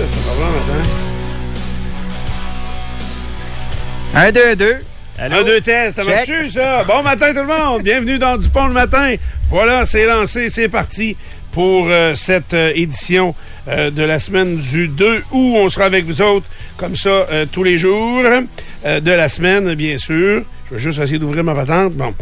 ça va bien maintenant. 1, 2, 2. Allô? 1, 2 tests, ça marche ça? Bon matin tout le monde, bienvenue dans Dupont le matin. Voilà, c'est lancé, c'est parti pour cette édition de la semaine du 2 août. On sera avec vous autres comme ça tous les jours de la semaine, bien sûr. Je vais juste essayer d'ouvrir ma patente. Bon.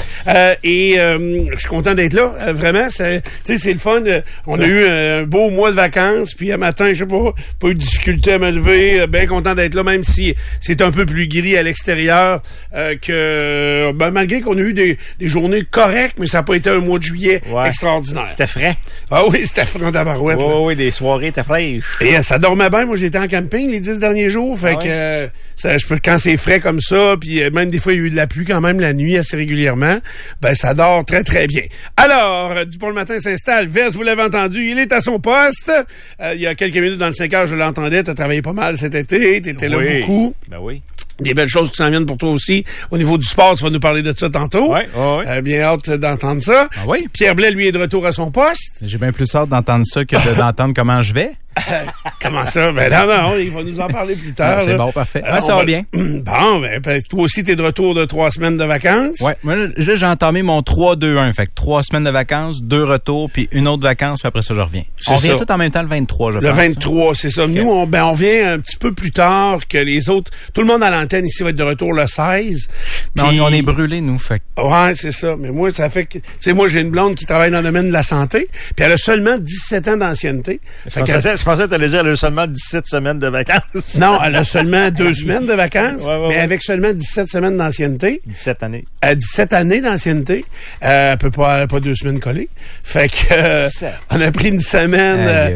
Je suis content d'être là. Vraiment, c'est le fun. On a eu un beau mois de vacances. Puis un matin, je sais pas eu de difficulté à me lever. Bien content d'être là, même si c'est un peu plus gris à l'extérieur que malgré qu'on a eu des journées correctes, mais ça n'a pas été un mois de juillet extraordinaire. C'était frais. Ah oui, c'était frais en tabarouette. Oui, des soirées étaient fraîches. Et ça dormait bien. Moi, j'étais en camping les 10 derniers jours. Fait que quand c'est frais comme ça, puis même des fois, il y a eu de la pluie quand même la nuit assez régulièrement, ben ça dort très, très bien. Alors, Dupont le matin s'installe. Vest, vous l'avez entendu, il est à son poste. Il y a quelques minutes dans le 5 heures, je l'entendais. Tu as travaillé pas mal cet été. Tu étais là beaucoup. Ben oui. Des belles choses qui s'en viennent pour toi aussi. Au niveau du sport, tu vas nous parler de ça tantôt. Oui. Bien hâte d'entendre ça. Ah oui? Pierre Blais, lui, est de retour à son poste. J'ai bien plus hâte d'entendre ça que d'entendre comment je vais. Comment ça? Ben non, il va nous en parler plus tard. C'est bon, parfait. Ça va bien. Bon, ben toi aussi, t'es de retour de 3 semaines de vacances. Ouais, moi là, j'ai entamé mon 3-2-1. Fait que 3 semaines de vacances, 2 retours, puis une autre vacance, puis après ça, je reviens. On revient tout en même temps le 23, je pense. Le 23, c'est ça. Okay. Nous, on vient un petit peu plus tard que les autres. Tout le monde à l'antenne ici va être de retour le 16. Mais on est brûlés, nous. Fait. Ouais, c'est ça. Mais moi, ça fait que... Tu sais, moi, j'ai une blonde qui travaille dans le domaine de la santé, puis elle a seulement 17 ans d'ancienneté. Je pensais que tu allais dire elle a seulement 17 semaines de vacances. Non, elle a seulement 2 semaines de vacances, mais avec seulement 17 semaines d'ancienneté. 17 années. 17 années d'ancienneté. Elle peut pas 2 semaines collées. Fait que on a pris une semaine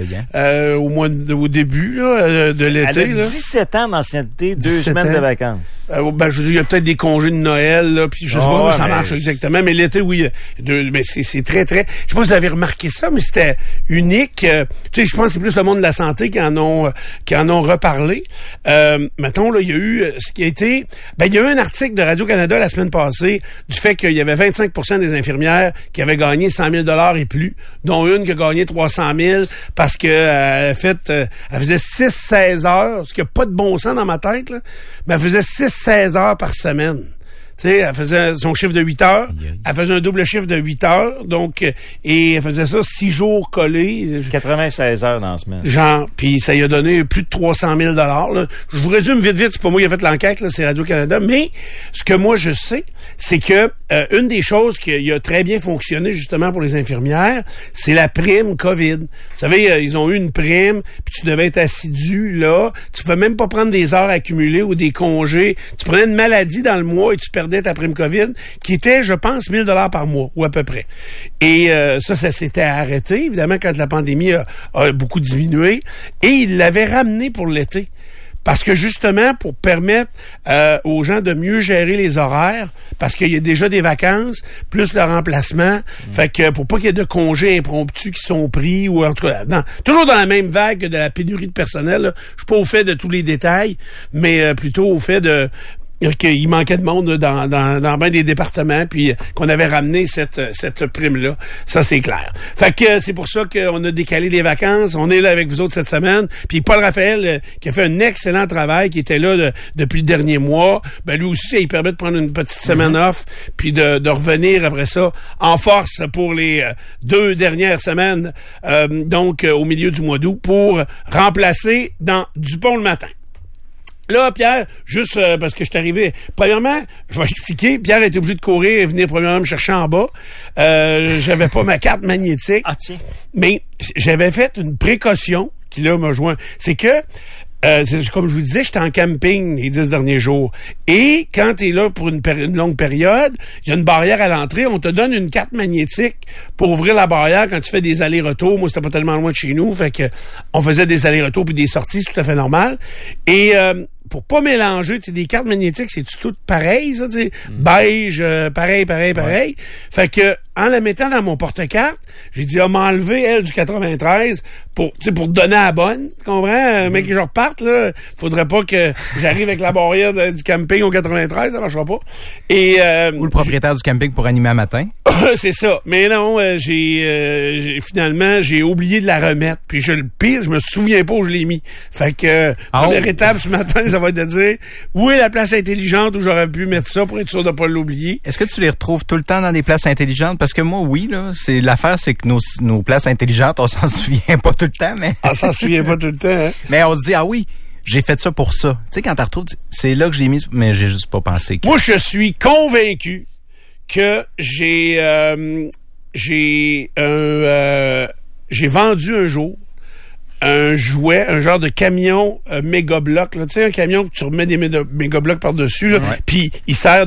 au début là, de l'été. Elle a 17 ans d'ancienneté, 2 semaines de vacances. Je veux dire, il y a peut-être des congés de Noël, là, puis je sais pas comment ça marche exactement, mais l'été, oui. Mais c'est très, très... Je sais pas si vous avez remarqué ça, mais c'était unique. Tu sais, je pense que c'est plus le monde de la santé qui en ont reparlé. Mettons, là, il y a eu ce qui a été... il y a eu un article de Radio-Canada la semaine passée du fait qu'il y avait 25% des infirmières qui avaient gagné 100 000 $ et plus, dont une qui a gagné 300 000 parce que elle faisait 6-16 heures, ce qui n'a pas de bon sens dans ma tête, là, mais elle faisait 6-16 heures par semaine. Tu sais, elle faisait son chiffre de 8 heures. Elle faisait un double chiffre de 8 heures. Donc, et elle faisait ça 6 jours collés. 96 heures dans la semaine. Genre, puis ça lui a donné plus de 300 000 $. Là. Je vous résume vite, c'est pas moi qui ai fait l'enquête, là, c'est Radio-Canada. Mais ce que moi je sais, c'est que une des choses qui a très bien fonctionné justement pour les infirmières, c'est la prime COVID. Vous savez, ils ont eu une prime, puis tu devais être assidu là. Tu pouvais même pas prendre des heures accumulées ou des congés. Tu prenais une maladie dans le mois et tu perdais ta prime COVID, qui était, je pense, 1 000 $ par mois, ou à peu près. Et ça s'était arrêté, évidemment, quand la pandémie a beaucoup diminué. Et ils l'avaient ramené pour l'été. Parce que justement, pour permettre aux gens de mieux gérer les horaires, parce qu'il y a déjà des vacances, plus le remplacement, fait que pour pas qu'il y ait de congés impromptus qui sont pris, ou en tout cas, toujours dans la même vague de la pénurie de personnel, là. Je suis pas au fait de tous les détails, mais plutôt au fait qu'il manquait de monde dans bien des départements, puis qu'on avait ramené cette prime-là. Ça, c'est clair. Fait que c'est pour ça qu'on a décalé les vacances. On est là avec vous autres cette semaine. Puis Paul Raphaël, qui a fait un excellent travail, qui était là depuis le dernier mois, lui aussi, ça lui permet de prendre une petite semaine off, puis de revenir après ça en force pour les 2 dernières semaines, donc au milieu du mois d'août, pour remplacer dans Dupont le matin. Là, Pierre, juste parce que je suis arrivé... Premièrement, je vais expliquer. Pierre était obligé de courir et venir premièrement me chercher en bas. J'avais pas ma carte magnétique. Ah, tiens. Mais j'avais fait une précaution qui, là, m'a joint. C'est que... comme je vous disais, j'étais en camping les 10 derniers jours. Et quand tu es là pour une longue période, il y a une barrière à l'entrée. On te donne une carte magnétique pour ouvrir la barrière quand tu fais des allers-retours. Moi, c'était pas tellement loin de chez nous. Fait que on faisait des allers-retours puis des sorties, c'est tout à fait normal. Et pour pas mélanger, tu sais, des cartes magnétiques, c'est tout pareil, ça, tu sais, beige, pareil. Ouais. Fait que, en la mettant dans mon porte-carte, j'ai dit, m'enlever, elle, du 93 pour donner à la bonne. Tu comprends? Mais que je reparte, là, faudrait pas que j'arrive avec la barrière du camping au 93, ça marchera pas. Et, ou le propriétaire du camping pour animer un matin. C'est ça. Mais non, finalement, j'ai oublié de la remettre. Puis le pire, je me souviens pas où je l'ai mis. Fait que, première étape ce matin, ça va être de dire où est la place intelligente où j'aurais pu mettre ça pour être sûr de pas l'oublier. Est-ce que tu les retrouves tout le temps dans des places intelligentes? Parce que moi, oui, là, l'affaire, c'est que nos places intelligentes, on s'en souvient pas tout le temps, mais. On s'en souvient pas tout le temps, hein? Mais on se dit, ah oui, j'ai fait ça pour ça. Tu sais, quand tu retrouves, c'est là que j'ai mis, mais j'ai juste pas pensé que. Moi, je suis convaincu que j'ai vendu un jour un jouet, un genre de camion méga-bloc, là, tu sais, un camion que tu remets des méga-blocs par-dessus, là, puis il sert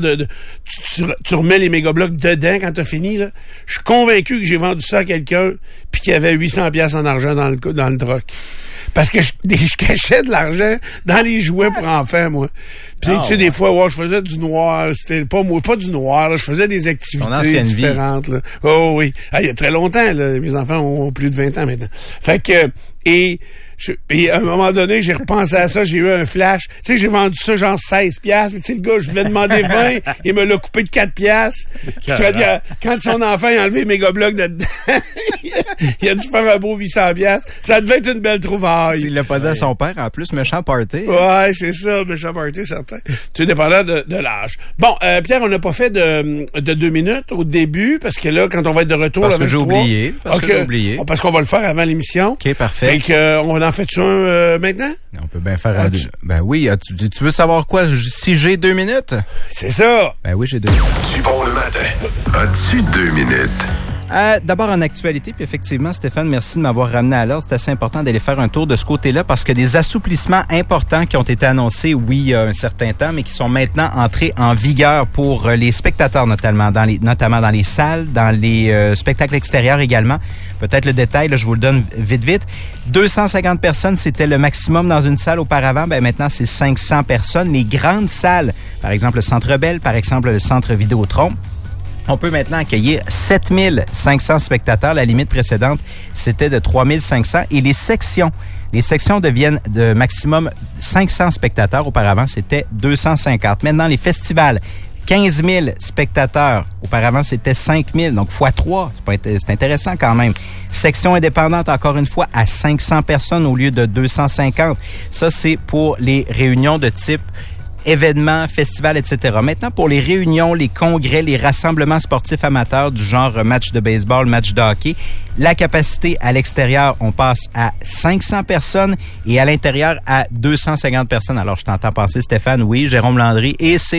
tu remets les méga-blocs dedans quand t'as fini, là. Je suis convaincu que j'ai vendu ça à quelqu'un puis qu'il y avait 800$ en argent dans le truck. Parce que je cachais de l'argent dans les jouets pour enfants, moi. Puis tu sais, des fois, je faisais du noir. C'était pas du noir, là. Je faisais des activités différentes, là. Oh oui. Il y a très longtemps, là. Mes enfants ont plus de 20 ans maintenant. Fait que, et à un moment donné, j'ai repensé à ça, j'ai eu un flash. Tu sais, j'ai vendu ça genre 16$, mais tu sais, le gars, je voulais demander 20, il me l'a coupé de 4$. Puis quand son enfant a enlevé mes goblocs de dedans, il a dû faire un beau 800$. Ça devait être une belle trouvaille. Il l'a pas dit à son père, en plus, méchant party. Ouais, c'est ça, méchant party, certain. Tu sais, dépendant de l'âge. Bon, Pierre, on n'a pas fait de 2 minutes au début, parce que là, quand on va être de retour... Parce que j'ai oublié. Parce qu'on va le faire avant l'émission. OK, parfait. Fait que, on en fait-tu un maintenant? On peut bien faire Ben oui, tu veux savoir quoi? Si j'ai 2 minutes? C'est ça! Ben oui, j'ai 2 minutes. Du bon le matin. As-tu 2 minutes? D'abord en actualité, puis effectivement, Stéphane, merci de m'avoir ramené à l'ordre. C'est assez important d'aller faire un tour de ce côté-là parce que des assouplissements importants qui ont été annoncés, oui, il y a un certain temps, mais qui sont maintenant entrés en vigueur pour les spectateurs, notamment dans les salles, dans les spectacles extérieurs également. Peut-être le détail, là, je vous le donne vite. 250 personnes, c'était le maximum dans une salle auparavant. Ben maintenant, c'est 500 personnes. Les grandes salles, par exemple le Centre Bell, par exemple le Centre Vidéotron, on peut maintenant accueillir 7500 spectateurs. La limite précédente, c'était de 3500. Et les sections deviennent de maximum 500 spectateurs. Auparavant, c'était 250. Maintenant, les festivals, 15 000 spectateurs. Auparavant, c'était 5 000, donc x3. C'est intéressant quand même. Section indépendante, encore une fois, à 500 personnes au lieu de 250. Ça, c'est pour les réunions de type événements, festivals, etc. Maintenant, pour les réunions, les congrès, les rassemblements sportifs amateurs du genre match de baseball, match de hockey, la capacité à l'extérieur, on passe à 500 personnes et à l'intérieur à 250 personnes. Alors, je t'entends passer, Stéphane, oui, Jérôme Landry et ses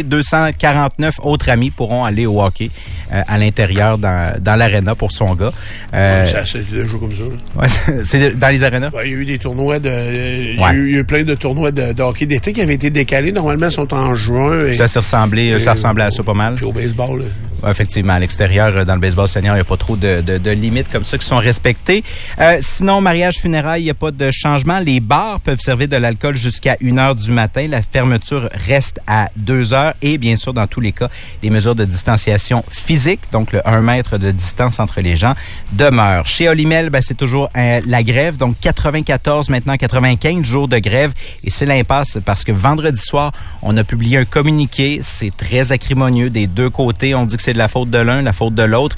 249 autres amis pourront aller au hockey à l'intérieur dans l'aréna pour son gars. C'est des jeux comme ça. Ouais, c'est dans les arénas? Ouais, il y a eu des tournois il y a eu plein de tournois de hockey d'été qui avaient été décalés. Normalement, sont en juin. Ça ressemblait à ça pas mal. Puis au baseball. Ouais, effectivement, à l'extérieur, dans le baseball senior, il n'y a pas trop de limites comme ça qui sont respectées. Sinon, mariage, funérailles, il n'y a pas de changement. Les bars peuvent servir de l'alcool jusqu'à 1h du matin. La fermeture reste à 2h. Et bien sûr, dans tous les cas, les mesures de distanciation physique, donc le 1 mètre de distance entre les gens, demeurent. Chez Olimel, c'est toujours la grève. Donc 94, maintenant 95 jours de grève. Et c'est l'impasse parce que vendredi soir, on a publié un communiqué. C'est très acrimonieux des deux côtés. On dit que c'est de la faute de l'un, la faute de l'autre.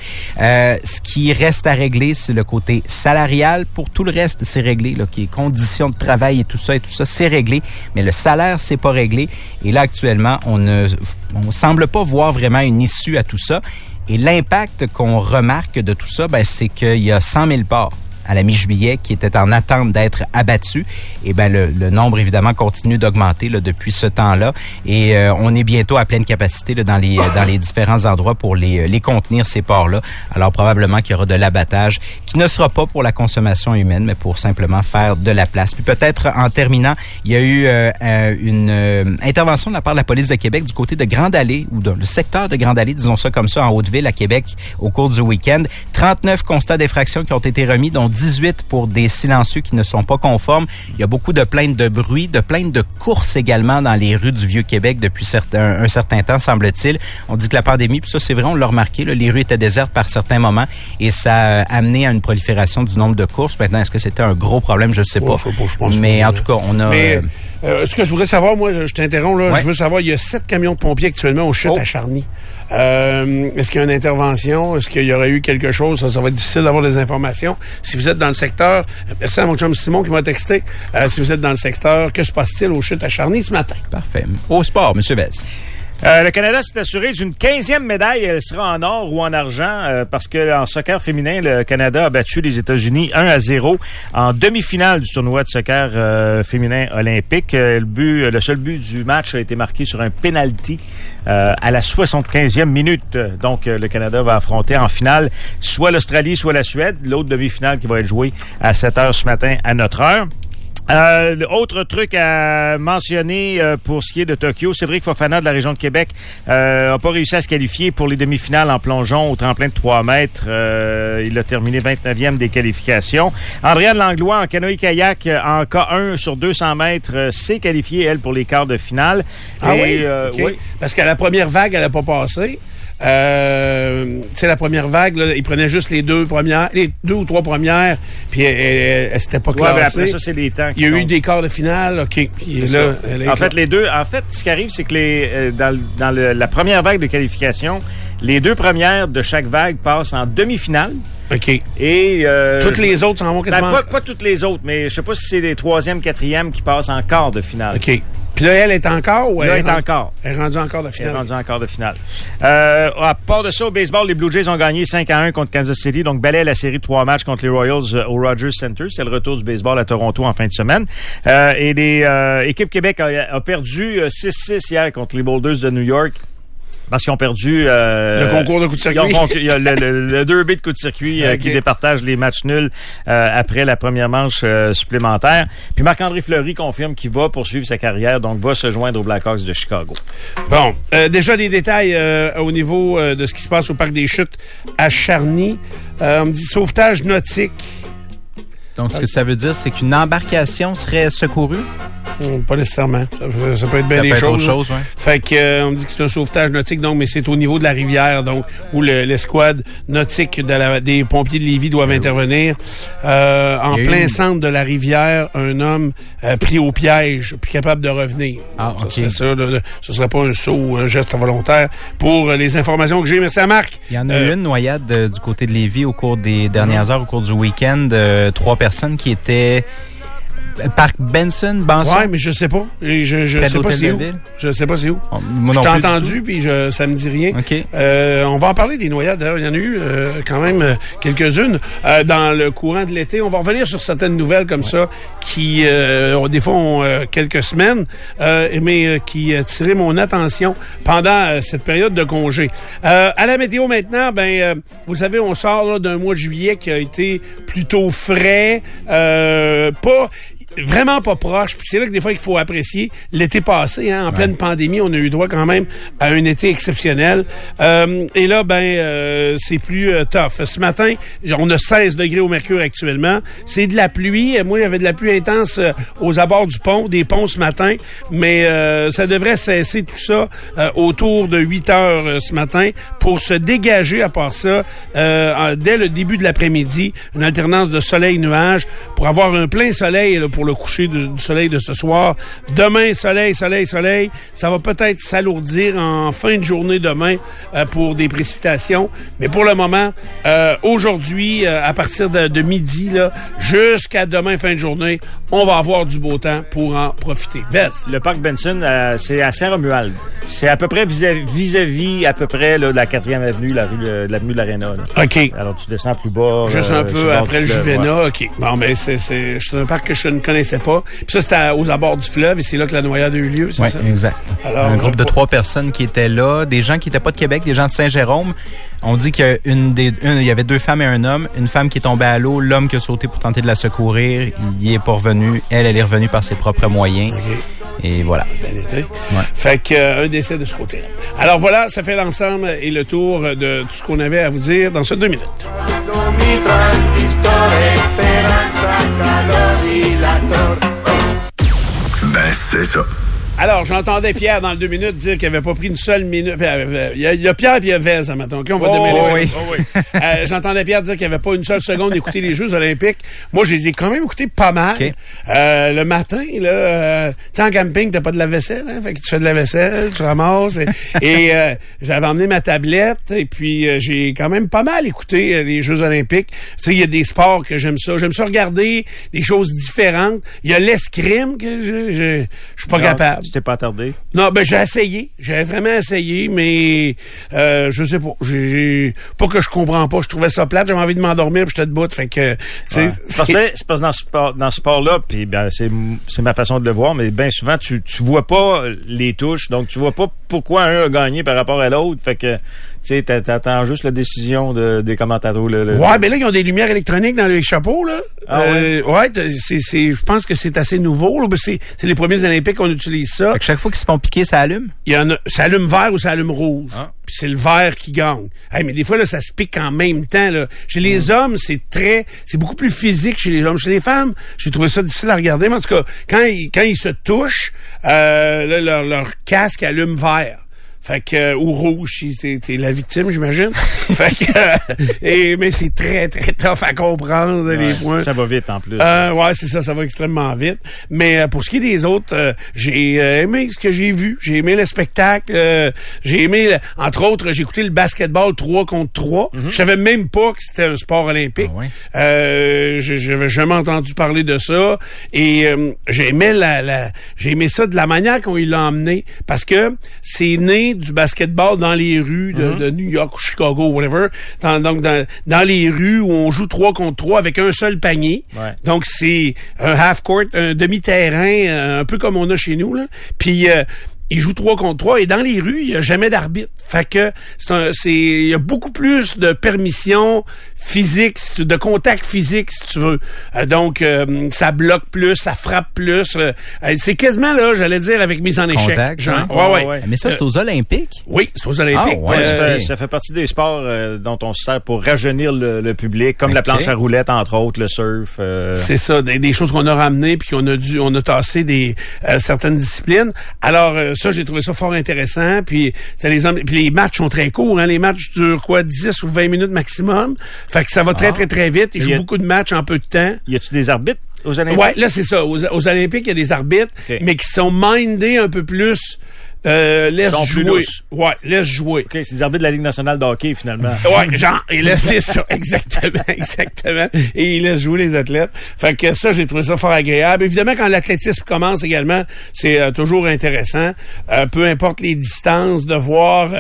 Ce qui reste à régler, c'est le côté salarial. Pour tout le reste, c'est réglé. Là, qui est conditions de travail et tout ça, c'est réglé. Mais le salaire, c'est pas réglé. Et là, actuellement, on semble pas voir vraiment une issue à tout ça. Et l'impact qu'on remarque de tout ça, c'est qu'il y a 100 000 ports à la mi-juillet qui étaient en attente d'être abattus. Et le nombre, évidemment, continue d'augmenter là, depuis ce temps-là. Et on est bientôt à pleine capacité là, dans les différents endroits pour les contenir, ces porcs-là. Alors, probablement qu'il y aura de l'abattage qui ne sera pas pour la consommation humaine, mais pour simplement faire de la place. Puis peut-être, en terminant, il y a eu une intervention de la part de la police de Québec du côté de Grande-Allée, ou le secteur de Grande-Allée, disons ça comme ça, en Haute-Ville, à Québec, au cours du week-end. 39 constats d'infraction qui ont été remis, dont 18 pour des silencieux qui ne sont pas conformes. Il y a beaucoup de plaintes de bruit, de plaintes de courses également dans les rues du Vieux-Québec depuis un certain temps, semble-t-il. On dit que la pandémie, puis ça c'est vrai, on l'a remarqué, là, les rues étaient désertes par certains moments et ça a amené à une prolifération du nombre de courses. Maintenant, est-ce que c'était un gros problème? Je sais pas. Je pense mais en tout cas, on a... Mais, ce que je voudrais savoir, moi, je t'interromps, là, je veux savoir, il y a 7 camions de pompiers actuellement aux chutes à Charny. Est-ce qu'il y a une intervention? Est-ce qu'il y aurait eu quelque chose? Ça va être difficile d'avoir des informations. Si vous êtes dans le secteur, merci à mon chum Simon qui m'a texté. Si vous êtes dans le secteur, que se passe-t-il aux chutes à Charny ce matin? Parfait. Au sport, M. Vez. Le Canada s'est assuré d'une 15e médaille. Elle sera en or ou en argent parce que en soccer féminin, le Canada a battu les États-Unis 1-0 en demi-finale du tournoi de soccer féminin olympique. Le seul but du match a été marqué sur un penalty à la 75e minute. Donc, le Canada va affronter en finale soit l'Australie, soit la Suède. L'autre demi-finale qui va être jouée à 7h ce matin à notre heure. Autre truc à mentionner pour ce qui est de Tokyo, Cédric Fofana de la région de Québec a pas réussi à se qualifier pour les demi-finales en plongeon au tremplin de 3 mètres. Il a terminé 29e des qualifications. Andréane Langlois en canoë-kayak en K1 sur 200 mètres s'est qualifiée, elle, pour les quarts de finale. Oui? Parce qu'à la première vague, elle n'a pas passé. Tu sais, la première vague, là, ils prenaient juste les 2 ou 3 premières, puis elle s'était pas classée. Ouais, après ça, c'est les temps. Il y a eu des quarts de finale, OK. En fait, ce qui arrive, c'est que dans la première vague de qualification, les 2 premières de chaque vague passent en demi-finale. OK. Et toutes les autres s'en vont quasiment. Pas toutes les autres, mais je sais pas si c'est les 3e, 4e qui passent en quart de finale. OK. Puis là, elle est encore ou elle est encore? Elle est rendue en quart de finale. Elle est rendue en quart de finale. À part de ça, au baseball, les Blue Jays ont gagné 5-1 contre Kansas City. Donc, balaye la série de 3 matchs contre les Royals au Rogers Center. C'est le retour du baseball à Toronto en fin de semaine. Et l'équipe Québec a perdu 6-6 hier contre les Boulders de New York. Parce qu'ils ont perdu... le concours de coup de circuit. Il y a le 2B de coup de circuit qui départage les matchs nuls après la première manche supplémentaire. Puis Marc-André Fleury confirme qu'il va poursuivre sa carrière, donc va se joindre aux Blackhawks de Chicago. Bon, déjà des détails au niveau de ce qui se passe au Parc des Chutes à Charny. On me dit sauvetage nautique. Donc, ce que ça veut dire, c'est qu'une embarcation serait secourue? Pas nécessairement. Ça peut être bien des choses. Autre chose, ouais. Fait que on me dit que c'est un sauvetage nautique, donc, mais c'est au niveau de la rivière, donc, où l'escouade nautique des pompiers de Lévis doivent intervenir. En plein centre de la rivière, un homme pris au piège, plus capable de revenir. Ah, OK. Ce serait pas un saut ou un geste volontaire. Pour les informations que j'ai, merci à Marc. Il y en a eu une noyade du côté de Lévis au cours des dernières heures, au cours du week-end. 3 personnes qui étaétaient... Parc Benson. Ouais, mais je sais pas. Je sais pas c'est où. Je sais pas c'est où. Je t'ai entendu, puis ça me dit rien. OK. On va en parler des noyades. D'ailleurs, il y en a eu quand même quelques-unes dans le courant de l'été. On va revenir sur certaines nouvelles comme ça qui, des fois, ont quelques semaines, mais qui tiraient mon attention pendant cette période de congé. À la météo maintenant, vous savez, on sort là, d'un mois de juillet qui a été plutôt frais, vraiment pas proche. Puis c'est là que des fois qu'il faut apprécier. L'été passé, en pleine pandémie, on a eu droit quand même à un été exceptionnel. Et là, c'est plus tough. Ce matin, on a 16 degrés au mercure actuellement. C'est de la pluie. Moi, il y avait de la pluie intense aux abords des ponts ce matin. Mais ça devrait cesser tout ça autour de 8 heures ce matin pour se dégager à part ça dès le début de l'après-midi. Une alternance de soleil-nuage pour avoir un plein soleil là, pour le coucher du soleil de ce soir. Demain, soleil. Ça va peut-être s'alourdir en fin de journée demain pour des précipitations. Mais pour le moment, aujourd'hui, à partir de midi, là, jusqu'à demain, fin de journée, on va avoir du beau temps pour en profiter. Bess. Le parc Benson, c'est à Saint-Romuald. C'est à peu près vis-à-vis à peu près là, de la 4e avenue, l'avenue de l'Aréna. Là. OK. Alors, tu descends plus bas. Juste un peu après le Juvénat. OK. Bon, c'est un parc que je ne connaissais pas. Puis ça, c'était aux abords du fleuve et c'est là que la noyade a eu lieu, c'est ça? Oui, exact. Alors, un groupe de 3 personnes qui étaient là, des gens qui n'étaient pas de Québec, des gens de Saint-Jérôme. On dit qu'il y avait 2 femmes et un homme. Une femme qui est tombée à l'eau, l'homme qui a sauté pour tenter de la secourir. Il n'y est pas revenu. Elle est revenue par ses propres moyens. Okay. Et voilà. Bien été. Ouais. Fait qu'un décès de ce côté-là. Alors voilà, ça fait l'ensemble et le tour de tout ce qu'on avait à vous dire dans ces 2 minutes. Ben, c'est ça. Alors, j'entendais Pierre dans le 2 minutes dire qu'il avait pas pris une seule minute. Il y a Pierre et il y a Vez, maintenant. OK, on va démêler ça. J'entendais Pierre dire qu'il avait pas une seule seconde d'écouter les Jeux olympiques. Moi, je les ai quand même écoutés pas mal. Okay. Le matin, là, tu sais, en camping, t'as pas de lave-vaisselle, hein? Fait que tu fais de la vaisselle, tu ramasses. Et j'avais emmené ma tablette et puis j'ai quand même pas mal écouté les Jeux olympiques. Tu sais, il y a des sports que j'aime ça. J'aime ça regarder des choses différentes. Il y a l'escrime que je suis pas capable. Tu t'es pas attardé? Non, ben j'ai essayé. J'ai vraiment essayé, mais je sais pas. J'ai pas que je comprends pas. Je trouvais ça plate. J'avais envie de m'endormir puis j'étais debout. Fait que c'est parce que dans ce sport-là, puis ben c'est ma façon de le voir, mais bien souvent tu vois pas les touches, donc tu vois pas pourquoi un a gagné par rapport à l'autre. Fait que tu sais, t'attends juste la décision des commentateurs. Ouais, ben là, ils ont des lumières électroniques dans les chapeaux, là. Ah ouais? Ouais, je pense que c'est assez nouveau, là. C'est les premiers Olympiques qu'on utilise ça. Fait que chaque fois qu'ils se font piquer, ça allume? Ça allume vert ou ça allume rouge. Ah. Puis c'est le vert qui gagne. Hey, mais des fois, là, ça se pique en même temps, là. Chez les hommes, c'est beaucoup plus physique chez les hommes. Chez les femmes, j'ai trouvé ça difficile à regarder, mais en tout cas, quand ils se touchent, là, leur casque allume vert. Fait que, ou rouge, si t'es la victime, j'imagine. Fait que, mais c'est très, très tough à comprendre, les points. Ça va vite, en plus. Ouais, c'est ça va extrêmement vite. Mais pour ce qui est des autres, j'ai aimé ce que j'ai vu. J'ai aimé le spectacle. J'ai aimé, entre autres, j'ai écouté le basketball 3 contre 3. Je savais même pas que c'était un sport olympique. Ah ouais. J'avais jamais entendu parler de ça. Et j'ai aimé ça de la manière qu'on l'a emmené. Parce que c'est né du basketball dans les rues de New York ou Chicago, whatever. Dans les rues où on joue 3 contre 3 avec un seul panier. Ouais. Donc, c'est un half-court, un demi-terrain, un peu comme on a chez nous, là. Puis, ils jouent 3 contre 3 et dans les rues, il n'y a jamais d'arbitre. Fait que il y a beaucoup plus de permission physique, de contact physique, si tu veux. Donc, ça bloque plus, ça frappe plus. C'est quasiment, là, j'allais dire, avec mise en échec. Contact, genre. Ouais. Mais ça, c'est aux Olympiques? Oui, c'est aux Olympiques. Ah, ouais. Ça fait partie des sports dont on se sert pour rajeunir le public, comme la planche à roulettes, entre autres, le surf. C'est ça, des choses qu'on a ramenées puis on a tassé certaines disciplines. Alors, ça, j'ai trouvé ça fort intéressant. Puis, les matchs sont très courts. Hein? Les matchs durent 10 ou 20 minutes maximum. Fait que ça va très, très, très vite. Ils jouent beaucoup de matchs en peu de temps. Y a-tu des arbitres aux Olympiques? Ouais, là, c'est ça. Aux Olympiques, il y a des arbitres, mais qui sont mindés un peu plus. Laisse jouer. Ouais, laisse jouer. OK, c'est des arbitres de la Ligue nationale de hockey, finalement. Ouais, genre, et là, c'est ça. Exactement. Et il laisse jouer les athlètes. Fait que ça, j'ai trouvé ça fort agréable. Évidemment, quand l'athlétisme commence également, c'est toujours intéressant. Peu importe les distances, de voir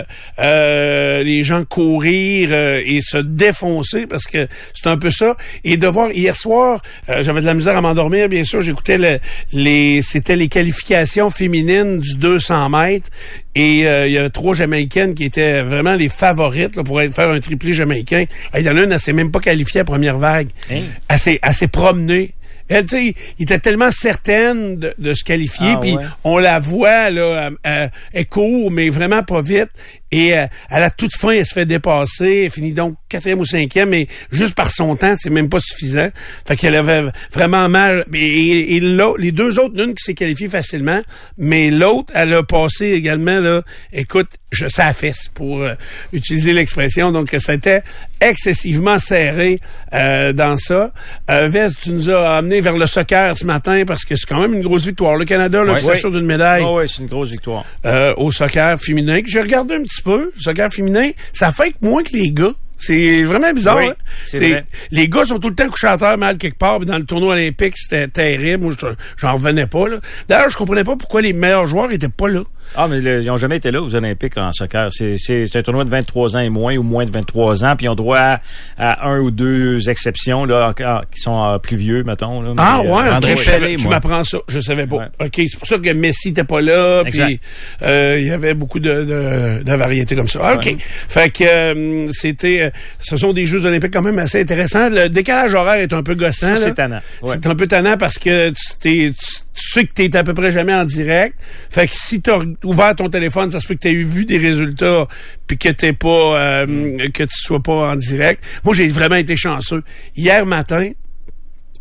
les gens courir et se défoncer, parce que c'est un peu ça. Et de voir, hier soir, j'avais de la misère à m'endormir, bien sûr. J'écoutais c'était les qualifications féminines du 200 mètres. Et il y a 3 Jamaïcaines qui étaient vraiment les favorites là, pour faire un triplé jamaïcain. Il y en a une, elle s'est même pas qualifiée à première vague. Hein? Elle s'est promenée. Elle, tu sais, il était tellement certaine de se qualifier, puis on la voit, là, elle court, mais vraiment pas vite. Et à la toute fin, elle se fait dépasser. Elle finit donc 4e ou 5e, mais juste par son temps, c'est même pas suffisant. Fait qu'elle avait vraiment mal. Et là, les deux autres, l'une qui s'est qualifiée facilement, mais l'autre, elle a passé également, là, écoute, ça a fesse pour utiliser l'expression. Donc, c'était excessivement serré dans ça. Vez, tu nous as amené vers le soccer ce matin parce que c'est quand même une grosse victoire. Le Canada, là, qui s'assure d'une médaille. Oui, c'est une grosse victoire. Au soccer féminin, que j'ai regardé un petit peu, le soccer féminin, ça fait moins que les gars. C'est vraiment bizarre. Oui, hein? c'est vrai. Les gars sont tout le temps couchés à terre mal quelque part. Puis dans le tournoi olympique, c'était terrible. Moi, j'en revenais pas. Là. D'ailleurs, je comprenais pas pourquoi les meilleurs joueurs étaient pas là. Ah, mais ils n'ont jamais été là aux Olympiques en soccer. C'est un tournoi de 23 ans et moins ou moins de 23 ans. Puis ils ont droit à 1 ou 2 exceptions là, qui sont plus vieux, mettons. Là. Mais, ouais. André Pelé, tu m'apprends ça. Je savais pas. Ouais. OK, c'est pour ça que Messi n'était pas là. Exact. Puis il y avait beaucoup de variétés comme ça. OK. Fait que ce sont des Jeux olympiques quand même assez intéressants. Le décalage horaire est un peu gossant. Ça, c'est tannant. Ouais. C'est un peu tannant parce que tu sais que t'es à peu près jamais en direct. Fait que si t'as ouvert ton téléphone, ça se peut que t'aies vu des résultats puis que t'es pas que tu sois pas en direct. Moi, j'ai vraiment été chanceux. Hier matin,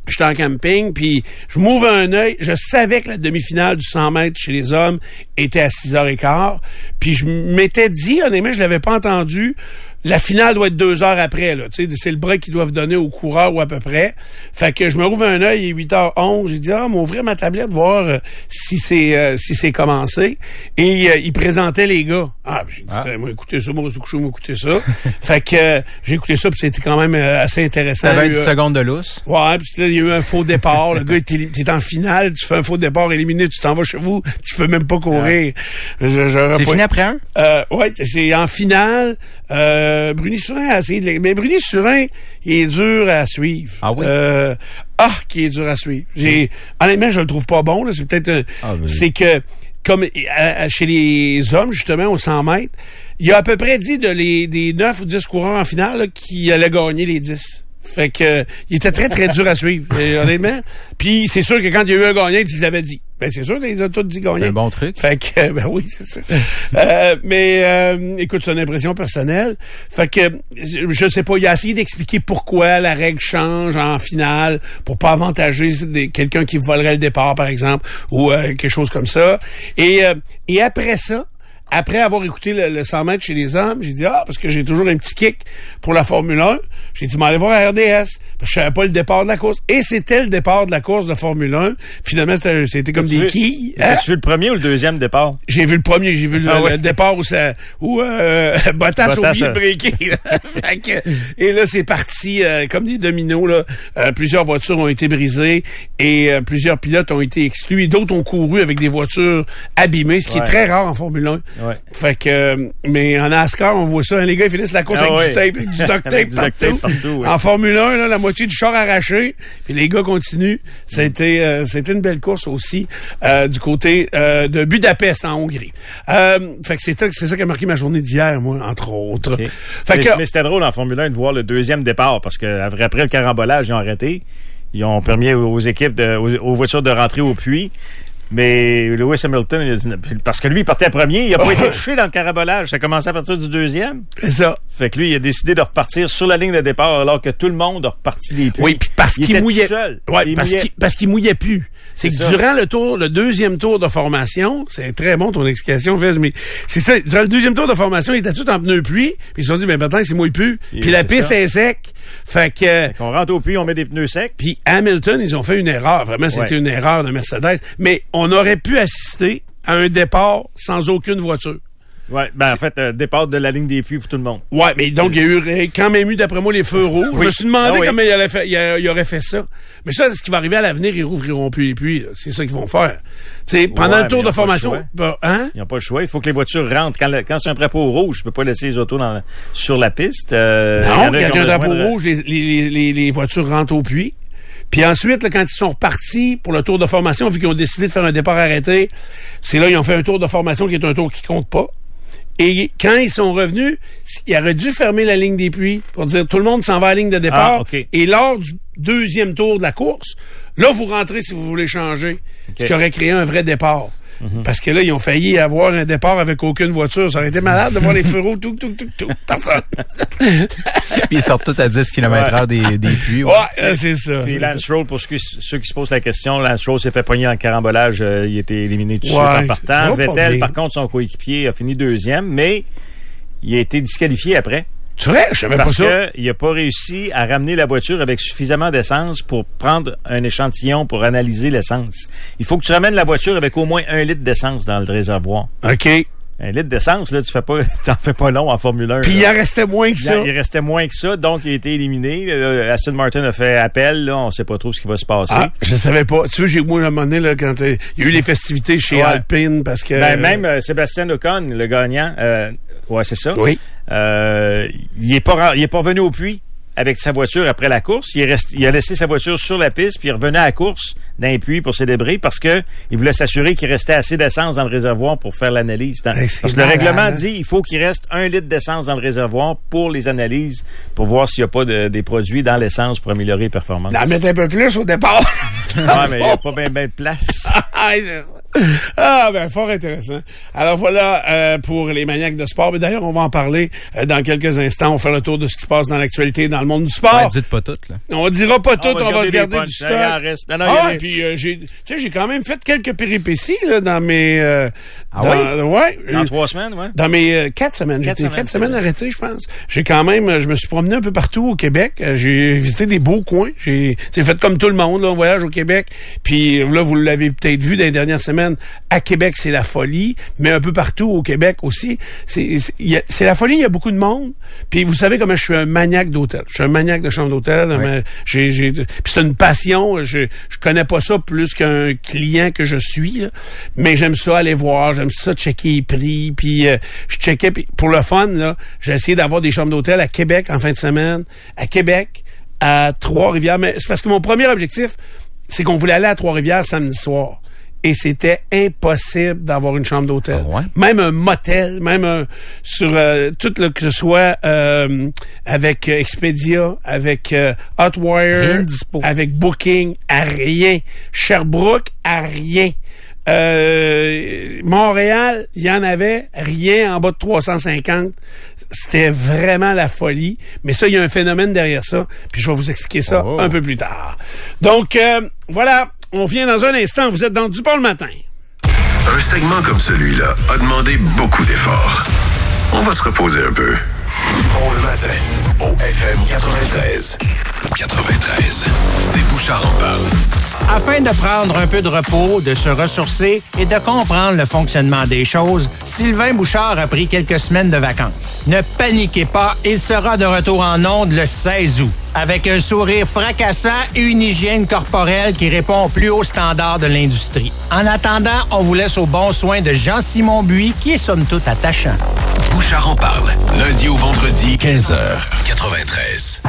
j'étais en camping, puis je m'ouvre un œil. Je savais que la demi-finale du 100 mètres chez les hommes était à 6h15. Puis je m'étais dit, honnêtement, je l'avais pas entendu, la finale doit être 2 heures après, là. Tu sais, c'est le break qu'ils doivent donner aux coureurs ou à peu près. Fait que je me rouvre un œil, il est 8h11. J'ai dit, m'ouvrir ma tablette, voir si c'est commencé. Et il présentait les gars. J'ai dit, moi, écoutez ça, moi, écoutez ça. Fait que j'ai écouté ça, puis c'était quand même assez intéressant. Ça va être 10 secondes de lousse. Ouais, puis là, il y a eu un faux départ. Le gars, t'es en finale, tu fais un faux départ éliminé, tu t'en vas chez vous, tu peux même pas courir. C'est fini après un? Ouais, c'est en finale. Bruni Surin a essayé de... Mais Bruni Surin, il est dur à suivre. Ah oui? Qui est dur à suivre. Honnêtement, je le trouve pas bon, là. C'est peut-être... C'est que, comme chez les hommes, justement, au 100 mètres, il y a à peu près dit des 9 ou 10 coureurs en finale là, qui allaient gagner les 10. Fait que il était très, très dur à suivre, honnêtement. Puis c'est sûr que quand il y a eu un gagnant, il l'avait dit. Ben c'est sûr qu'ils ont tous dit gagnant. C'est un bon truc. Fait que oui, c'est ça. Écoute, c'est une impression personnelle. Fait que je sais pas, il a essayé d'expliquer pourquoi la règle change en finale pour pas avantager quelqu'un qui volerait le départ, par exemple, ou quelque chose comme ça. Et après ça, après avoir écouté le 100 mètres chez les hommes, j'ai dit, parce que j'ai toujours un petit kick pour la Formule 1, j'ai dit, m'aller voir à RDS, parce que je savais pas le départ de la course. Et c'était le départ de la course de Formule 1. Finalement, c'était comme des quilles. As-tu vu le premier ou le deuxième départ? J'ai vu le premier, j'ai vu le départ où Bottas a oublié de breaker. Et là, c'est parti comme des dominos. Là. Plusieurs voitures ont été brisées et plusieurs pilotes ont été exclus. Et d'autres ont couru avec des voitures abîmées, ce qui est très rare en Formule 1. Ouais. Fait que, mais en NASCAR, on voit ça. Les gars, ils finissent la course avec du tape, avec du duct tape partout. En Formule 1, là, la moitié du char arraché, puis les gars continuent. C'était une belle course aussi du côté de Budapest en Hongrie. Fait que c'est ça qui a marqué ma journée d'hier, moi, entre autres. Okay. Mais c'était drôle en Formule 1 de voir le deuxième départ, parce que après le carambolage, ils ont arrêté. Ils ont permis aux équipes, aux voitures de rentrer au puits. Mais Lewis Hamilton, parce que lui, il partait premier, il n'a pas été touché dans le carambolage. Ça a commencé à partir du deuxième. C'est ça. Fait que lui, il a décidé de repartir sur la ligne de départ alors que tout le monde a reparti des puits. Oui, puis parce qu'il mouillait. Seul. Ouais, parce qu'il mouillait plus. C'est que durant le deuxième tour de formation, c'est très bon ton explication, Vez, mais c'est ça, durant le deuxième tour de formation, il était tout en pneu pluie, puis ils se sont dit, maintenant, c'est mouille plus. Puis la piste est sec. Fait qu'on rentre au puits, on met des pneus secs. Puis Hamilton, ils ont fait une erreur. Vraiment, c'était une erreur de Mercedes. Mais on aurait pu assister à un départ sans aucune voiture. Ouais, en fait, départ de la ligne des puits pour tout le monde. Ouais, mais donc, il y a eu quand même eu, d'après moi, les feux rouges. Je me suis demandé comment il aurait fait ça. Mais ça, c'est ce qui va arriver à l'avenir, ils rouvriront plus les puits. C'est ça qu'ils vont faire. T'sais, pendant le tour de formation. Ils n'ont pas le choix. Il faut que les voitures rentrent. Quand c'est un drapeau rouge, je peux pas laisser les autos sur la piste. Non, quand il y a un drapeau rouge, les voitures rentrent au puits. Puis ensuite, là, quand ils sont repartis pour le tour de formation, vu qu'ils ont décidé de faire un départ arrêté, c'est là ils ont fait un tour de formation qui est un tour qui compte pas. Et quand ils sont revenus, ils auraient dû fermer la ligne des puits pour dire tout le monde s'en va à la ligne de départ. Okay. Et lors du deuxième tour de la course, là, vous rentrez si vous voulez changer. Ce qui aurait créé un vrai départ. Parce que là, ils ont failli avoir un départ avec aucune voiture. Ça aurait été malade de voir les feux rouges, tout. Personne. Puis ils sortent tous à 10 km/h des puits. Ouais, c'est ça. Puis Lance Stroll, pour ceux qui se posent la question, Lance Stroll s'est fait pogner en carambolage. Il a été éliminé tout de suite en partant. Vettel, par contre, son coéquipier a fini deuxième, mais il a été disqualifié après. C'est vrai? Je savais pas ça. Parce qu'il n'a pas réussi à ramener la voiture avec suffisamment d'essence pour prendre un échantillon pour analyser l'essence. Il faut que tu ramènes la voiture avec au moins 1 litre d'essence dans le réservoir. OK. 1 litre d'essence, là, t'en fais pas long en Formule 1. Puis il en restait moins que ça. Il restait moins que ça, donc il a été éliminé. Aston Martin a fait appel, là, on sait pas trop ce qui va se passer. Je savais pas. Tu vois, moi, à un moment donné, là, quand il y a eu les festivités chez Alpine, parce que... même Sébastien Ocon, le gagnant, c'est ça. Oui. Il est pas revenu au puits avec sa voiture après la course. Il a laissé sa voiture sur la piste, puis il revenait à la course dans les puits pour célébrer parce que il voulait s'assurer qu'il restait assez d'essence dans le réservoir pour faire l'analyse. Parce que le règlement dit il faut qu'il reste 1 litre d'essence dans le réservoir pour les analyses, pour voir s'il n'y a pas des produits dans l'essence pour améliorer les performances. La mettre un peu plus au départ. Ouais, mais il n'y a pas bien de place. Ah, ben, fort intéressant. Alors voilà pour les maniaques de sport. Mais d'ailleurs, on va en parler dans quelques instants. On va faire le tour de ce qui se passe dans l'actualité dans le monde du sport. Ouais, dites pas tout, là. On dira pas tout, on va se garder du stock. Puis j'ai quand même fait quelques péripéties là, dans mes... Dans 3 semaines, ouais. Dans mes 4 semaines. J'ai été 4 semaines arrêté, je pense. J'ai quand même... Je me suis promené un peu partout au Québec. J'ai visité des beaux coins. C'est fait comme tout le monde, là, on voyage au Québec. Puis là, vous l'avez peut-être vu dans les dernières semaines, à Québec, c'est la folie, mais un peu partout au Québec aussi. C'est la folie, il y a beaucoup de monde. Puis vous savez comment je suis un maniaque d'hôtel. Je suis un maniaque de chambre d'hôtel. Oui. Puis c'est une passion. Je connais pas ça plus qu'un client que je suis, là. Mais j'aime ça aller voir, j'aime ça checker les prix. Puis je checkais, puis pour le fun, là, j'ai essayé d'avoir des chambres d'hôtel à Québec en fin de semaine. À Québec, à Trois-Rivières. Mais c'est parce que mon premier objectif, c'est qu'on voulait aller à Trois-Rivières samedi soir. Et c'était impossible d'avoir une chambre d'hôtel. Ah ouais? Même un motel, même sur tout le que ce soit avec Expedia, avec Hotwire, avec Booking, à rien. Sherbrooke, à rien. Montréal, il y en avait rien en bas de 350. C'était vraiment la folie. Mais ça, il y a un phénomène derrière ça. Puis je vais vous expliquer ça un peu plus tard. Donc, voilà. On vient dans un instant. Vous êtes dans DuPont le matin. Un segment comme celui-là a demandé beaucoup d'efforts. On va se reposer un peu. DuPont le matin, au FM 93. 93, c'est Bouchard en parle. Afin de prendre un peu de repos, de se ressourcer et de comprendre le fonctionnement des choses, Sylvain Bouchard a pris quelques semaines de vacances. Ne paniquez pas, il sera de retour en ondes le 16 août. Avec un sourire fracassant et une hygiène corporelle qui répond aux plus hauts standards de l'industrie. En attendant, on vous laisse aux bons soins de Jean-Simon Buis, qui est somme toute attachant. Bouchard en parle, lundi au vendredi, 15h, 93.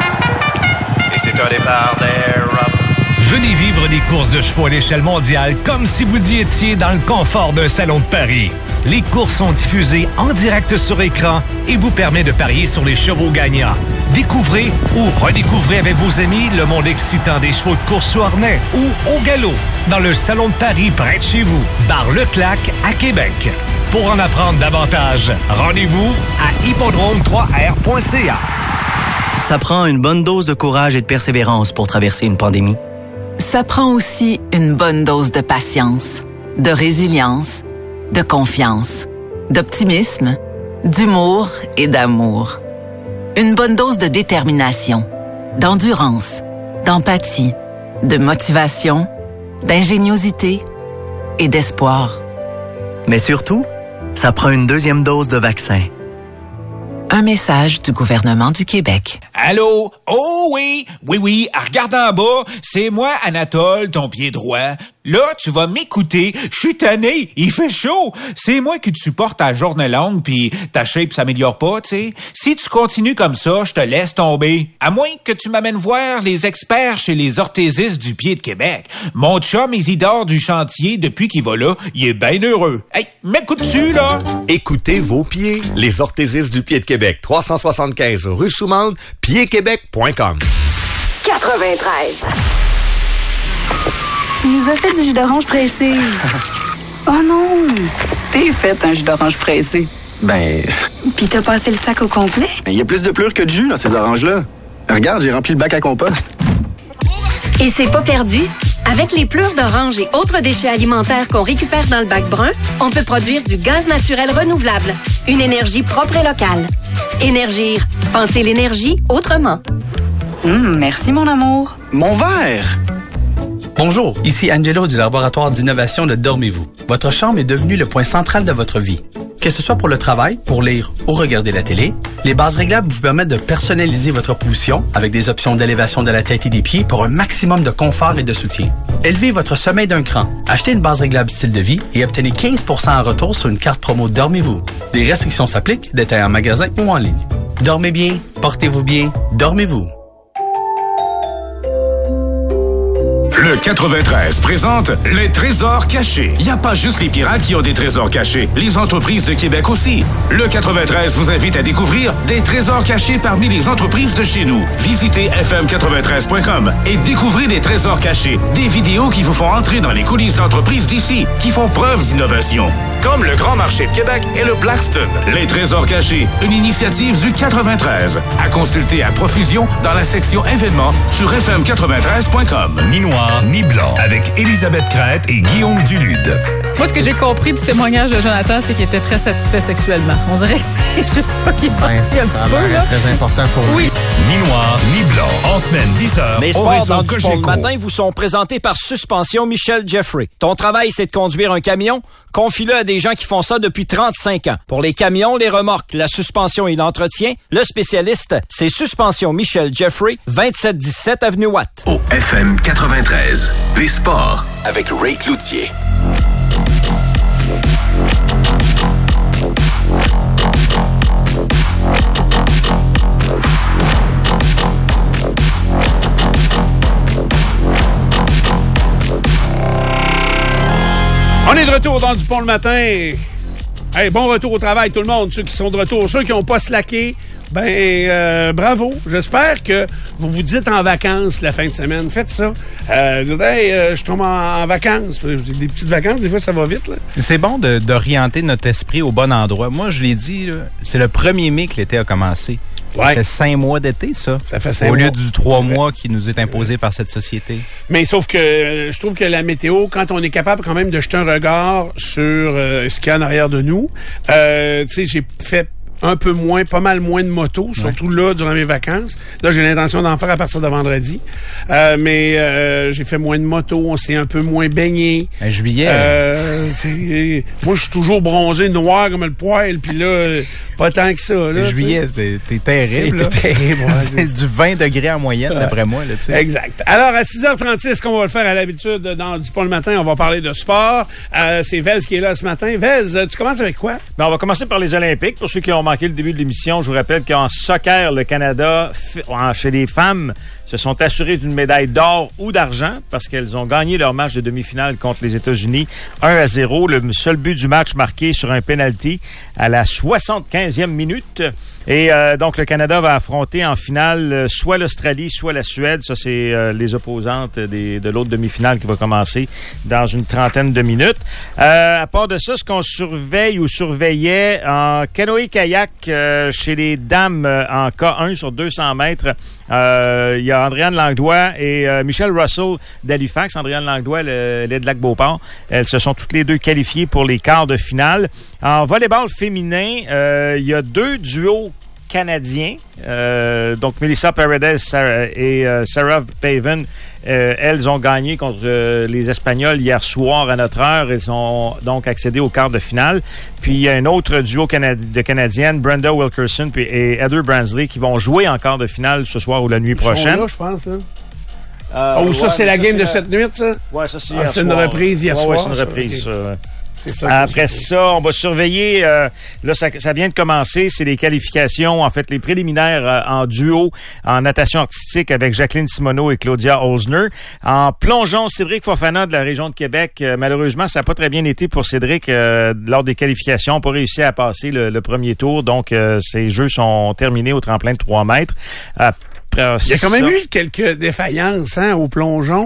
Et c'est un départ d'air rough. Venez vivre des courses de chevaux à l'échelle mondiale comme si vous y étiez dans le confort d'un salon de Paris. Les courses sont diffusées en direct sur écran et vous permettent de parier sur les chevaux gagnants. Découvrez ou redécouvrez avec vos amis le monde excitant des chevaux de course sous harnais ou au galop dans le salon de Paris près de chez vous, Bar Leclac à Québec. Pour en apprendre davantage, rendez-vous à hippodrome3r.ca. Ça prend une bonne dose de courage et de persévérance pour traverser une pandémie. Ça prend aussi une bonne dose de patience, de résilience, de confiance, d'optimisme, d'humour et d'amour. Une bonne dose de détermination, d'endurance, d'empathie, de motivation, d'ingéniosité et d'espoir. Mais surtout, ça prend une deuxième dose de vaccin. Un message du gouvernement du Québec. Allô? Oh oui! Oui, regarde en bas, c'est moi, Anatole, ton pied droit. Là, tu vas m'écouter. Je suis tanné, il fait chaud. C'est moi qui te supporte à journée longue, puis ta shape s'améliore pas, tu sais. Si tu continues comme ça, je te laisse tomber. À moins que tu m'amènes voir les experts chez les orthésistes du pied de Québec. Mon chum Isidore du chantier, depuis qu'il va là, il est bien heureux. Hey, m'écoutes-tu, là? Écoutez vos pieds. Les orthésistes du pied de Québec. 375 rue Soumande, piedquebec.com. 93. Tu nous as fait du jus d'orange pressé. Oh non! Tu t'es fait un jus d'orange pressé. Ben... Puis t'as passé le sac au complet? Il y a plus de pleurs que de jus dans ces oranges-là. Regarde, j'ai rempli le bac à compost. Et c'est pas perdu. Avec les pleurs d'orange et autres déchets alimentaires qu'on récupère dans le bac brun, on peut produire du gaz naturel renouvelable. Une énergie propre et locale. Énergir. Pensez l'énergie autrement. Merci, mon amour. Mon verre! Bonjour, ici Angelo du laboratoire d'innovation de Dormez-vous. Votre chambre est devenue le point central de votre vie. Que ce soit pour le travail, pour lire ou regarder la télé, les bases réglables vous permettent de personnaliser votre position avec des options d'élévation de la tête et des pieds pour un maximum de confort et de soutien. Élevez votre sommeil d'un cran. Achetez une base réglable style de vie et obtenez 15% en retour sur une carte promo Dormez-vous. Des restrictions s'appliquent, détails en magasin ou en ligne. Dormez bien, portez-vous bien, dormez-vous. Le 93 présente les trésors cachés. Il n'y a pas juste les pirates qui ont des trésors cachés. Les entreprises de Québec aussi. Le 93 vous invite à découvrir des trésors cachés parmi les entreprises de chez nous. Visitez fm93.com et découvrez des trésors cachés. Des vidéos qui vous font entrer dans les coulisses d'entreprises d'ici, qui font preuve d'innovation. Comme le Grand Marché de Québec et le Blackstone. Les trésors cachés, une initiative du 93. À consulter à profusion dans la section événements sur fm93.com. Ni noir, ni blanc. Avec Élisabeth Crête et Guillaume Dulude. Moi, ce que j'ai compris du témoignage de Jonathan, c'est qu'il était très satisfait sexuellement. On dirait que c'est juste ça qui est sorti un petit peu. Là. Très important pour lui. Oui. Ni noir, ni blanc. En semaine, 10h. Les sports dans du Pont le matin vous sont présentés par Suspension Michel Jeffrey. Ton travail, c'est de conduire un camion? Confie-le à des gens qui font ça depuis 35 ans. Pour les camions, les remorques, la suspension et l'entretien, le spécialiste, c'est Suspension Michel Jeffrey, 2717 Avenue Watt. Au FM 93, les sports avec Ray Cloutier. On est de retour dans du Pont le matin. Hey, bon retour au travail, tout le monde. Ceux qui sont de retour, ceux qui n'ont pas slacké, bravo. J'espère que vous vous dites en vacances la fin de semaine. Faites ça. Dites, je tombe en vacances. Des petites vacances, des fois, ça va vite. Là. C'est bon d'orienter notre esprit au bon endroit. Moi, je l'ai dit, là, c'est le 1er mai que l'été a commencé. Ouais. Ça fait 5 mois d'été, ça. Ça fait 5 mois. Au lieu du 3 mois qui nous est imposé par cette société. Mais sauf que je trouve que la météo, quand on est capable quand même de jeter un regard sur ce qu'il y a en arrière de nous, tu sais, j'ai fait pas mal moins de motos, surtout là, durant mes vacances. Là, j'ai l'intention d'en faire à partir de vendredi. Mais j'ai fait moins de motos, on s'est un peu moins baigné. En juillet. Moi, je suis toujours bronzé, noir comme le poil, puis là, pas tant que ça. Là, juillet, c'était terrible. C'était terrible. C'est du 20 degrés en moyenne, d'après moi. Là, tu sais. Exact. Alors, à 6h36, comme on va le faire à l'habitude dans du Pont le matin, on va parler de sport. C'est Vez qui est là ce matin. Vez, tu commences avec quoi? Ben, on va commencer par les Olympiques. Pour ceux qui ont manqué le début de l'émission, je vous rappelle qu'en soccer, le Canada, chez les femmes, se sont assurés d'une médaille d'or ou d'argent parce qu'elles ont gagné leur match de demi-finale contre les États-Unis 1-0. Le seul but du match marqué sur un penalty à la 75e minute. Et donc, le Canada va affronter en finale soit l'Australie, soit la Suède. Ça, c'est les opposantes de l'autre demi-finale qui va commencer dans une trentaine de minutes. À part de ça, ce qu'on surveille ou surveillait en canoë-kayak chez les dames en K1 sur 200 mètres, il y a Andréane Langlois et Michelle Russell d'Halifax. Andréane Langlois, elle est de Lac-Beauport. Elles se sont toutes les deux qualifiées pour les quarts de finale. En volleyball féminin, il y a 2 duos canadiens. Donc, Melissa Paredes et Sarah Paven, elles ont gagné contre les Espagnols hier soir à notre heure. Elles ont donc accédé au quart de finale. Puis, il y a un autre duo de Canadiennes, Brenda Wilkerson et Heather Bransley, qui vont jouer en quart de finale ce soir ou la nuit prochaine. Là, je pense, hein? Ça, c'est la game de cette nuit, ça? Oui, ça, c'est c'est une reprise hier soir. Oui, c'est une reprise, ça. Okay. Après ça, on va surveiller, là, ça vient de commencer, c'est les qualifications, en fait, les préliminaires en duo, en natation artistique avec Jacqueline Simoneau et Claudia Holzner. En plongeon, Cédric Fofana de la région de Québec, malheureusement, ça n'a pas très bien été pour Cédric lors des qualifications. On n'a pas réussi à passer le premier tour, donc ces jeux sont terminés au tremplin de 3 mètres. Il y a quand même eu quelques défaillances au plongeon.